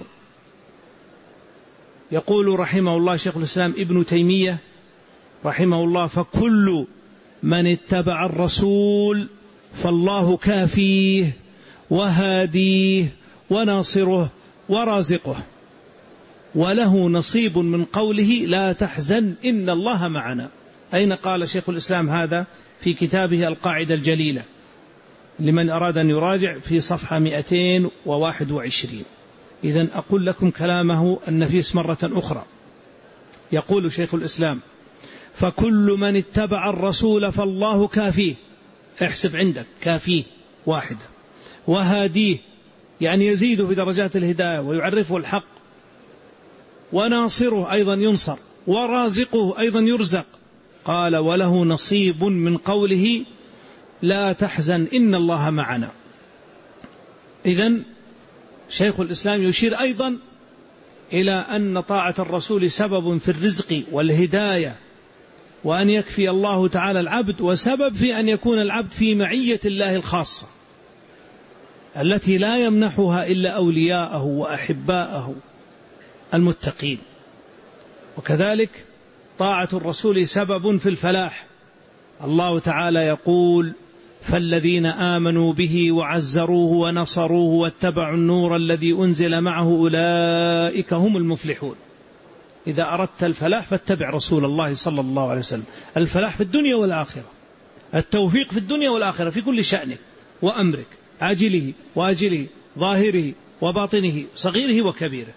يقول رحمه الله شيخ الإسلام ابن تيمية رحمه الله: فكل من اتبع الرسول فالله كافيه وهاديه وناصره ورازقه، وله نصيب من قوله لا تحزن إن الله معنا. أين قال شيخ الإسلام هذا؟ في كتابه القاعدة الجليلة، لمن أراد أن يراجع في صفحة مئتين وواحد وعشرين. إذن أقول لكم كلامه النفيس مرة أخرى. يقول شيخ الإسلام: فكل من اتبع الرسول فالله كافيه، احسب عندك كافيه واحد، وهاديه يعني يزيد في درجات الهداية ويعرفه الحق، وناصره أيضا ينصر، ورازقه أيضا يرزق. قال: وله نصيب من قوله لا تحزن إن الله معنا. إذن شيخ الإسلام يشير أيضا إلى أن طاعة الرسول سبب في الرزق والهداية، وأن يكفي الله تعالى العبد، وسبب في أن يكون العبد في معية الله الخاصة التي لا يمنحها إلا أولياءه وأحباءه المتقين. وكذلك طاعة الرسول سبب في الفلاح. الله تعالى يقول: فالذين آمنوا به وعزروه ونصروه واتبعوا النور الذي أنزل معه أولئك هم المفلحون. إذا أردت الفلاح فاتبع رسول الله صلى الله عليه وسلم. الفلاح في الدنيا والآخرة، التوفيق في الدنيا والآخرة في كل شأنك وأمرك، عاجله وآجله، ظاهره وباطنه، صغيره وكبيره.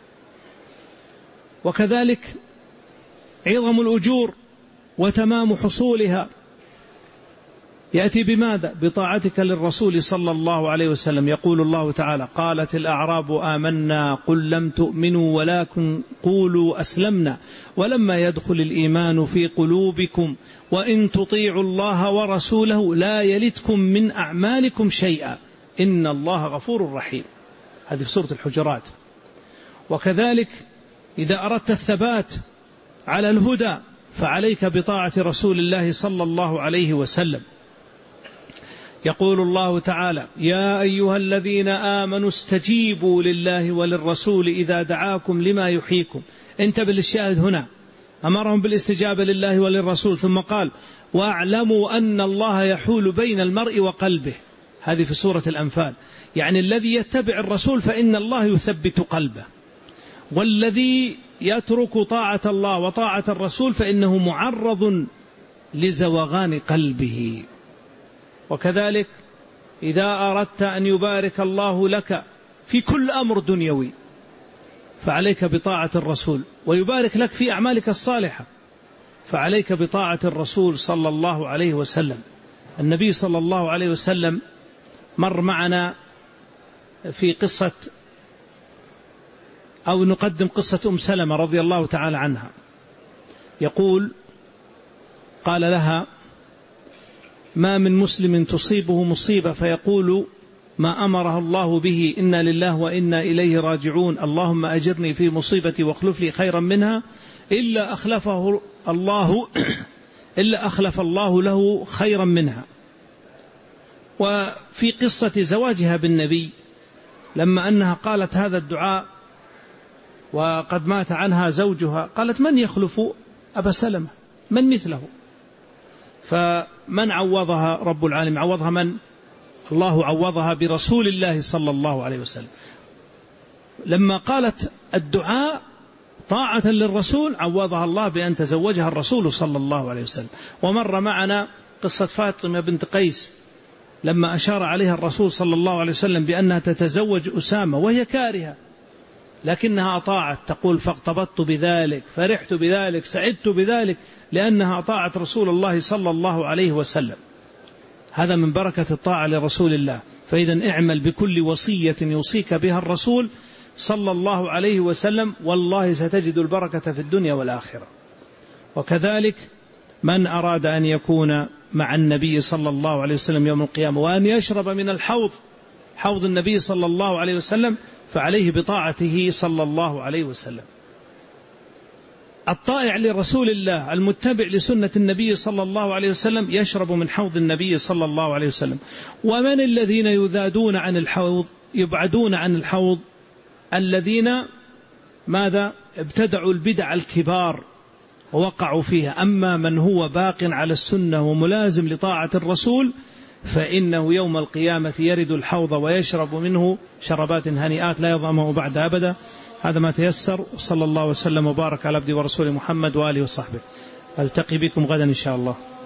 وكذلك عظم الأجور وتمام حصولها يأتي بماذا؟ بطاعتك للرسول صلى الله عليه وسلم. يقول الله تعالى: قالت الأعراب آمنا قل لم تؤمنوا ولكن قولوا أسلمنا ولما يدخل الإيمان في قلوبكم وإن تطيعوا الله ورسوله لا يلتكم من أعمالكم شيئا إن الله غفور رحيم. هذه في سورة الحجرات. وكذلك إذا أردت الثبات على الهدى فعليك بطاعة رسول الله صلى الله عليه وسلم. يقول الله تعالى: يا أيها الذين آمنوا استجيبوا لله وللرسول إذا دعاكم لما يحييكم. انتبه للشاهد هنا، أمرهم بالاستجابة لله وللرسول، ثم قال: واعلموا أن الله يحول بين المرء وقلبه. هذه في سورة الأنفال. يعني الذي يتبع الرسول فإن الله يثبت قلبه، والذي يترك طاعة الله وطاعة الرسول فإنه معرض لزوغان قلبه. وكذلك إذا أردت أن يبارك الله لك في كل أمر دنيوي فعليك بطاعة الرسول، ويبارك لك في أعمالك الصالحة فعليك بطاعة الرسول صلى الله عليه وسلم. النبي صلى الله عليه وسلم مر معنا في قصة، أو نقدم قصة أم سلمة رضي الله تعالى عنها. يقول قال لها: ما من مسلم تصيبه مصيبة فيقول ما أمره الله به إنا لله وإنا إليه راجعون اللهم أجرني في مصيبتي واخلف لي خيرا منها إلا أخلفه الله إلا أخلف الله له خيرا منها. وفي قصة زواجها بالنبي لما أنها قالت هذا الدعاء وقد مات عنها زوجها قالت: من يخلف أبا سلمة؟ من مثله؟ فمن عوضها؟ رب العالمين عوضها. من؟ الله عوضها برسول الله صلى الله عليه وسلم. لما قالت الدعاء طاعة للرسول عوضها الله بأن تزوجها الرسول صلى الله عليه وسلم. ومر معنا قصة فاطمة بنت قيس لما أشار عليها الرسول صلى الله عليه وسلم بأنها تتزوج أسامة وهي كارهة، لكنها أطاعت، تقول: فاغتبطت بذلك، فرحت بذلك، سعدت بذلك، لأنها أطاعت رسول الله صلى الله عليه وسلم. هذا من بركة الطاعة لرسول الله. فإذا اعمل بكل وصية يوصيك بها الرسول صلى الله عليه وسلم، والله ستجد البركة في الدنيا والآخرة. وكذلك من أراد أن يكون مع النبي صلى الله عليه وسلم يوم القيامة وأن يشرب من الحوض، حوض النبي صلى الله عليه وسلم، فعليه بطاعته صلى الله عليه وسلم. الطائع لرسول الله المتبع لسنة النبي صلى الله عليه وسلم يشرب من حوض النبي صلى الله عليه وسلم. ومن الذين يذادون عن الحوض يبعدون عن الحوض؟ الذين ماذا؟ ابتدعوا البدع الكبار ووقعوا فيها. أما من هو باق على السنة وملازم لطاعة الرسول فإنه يوم القيامة يرد الحوض ويشرب منه شربات هنيئات لا يظمأ بعد أبدا. هذا ما تيسر، وصلى الله وسلم وبارك على عبده ورسوله محمد وآله وصحبه. ألتقي بكم غدا إن شاء الله.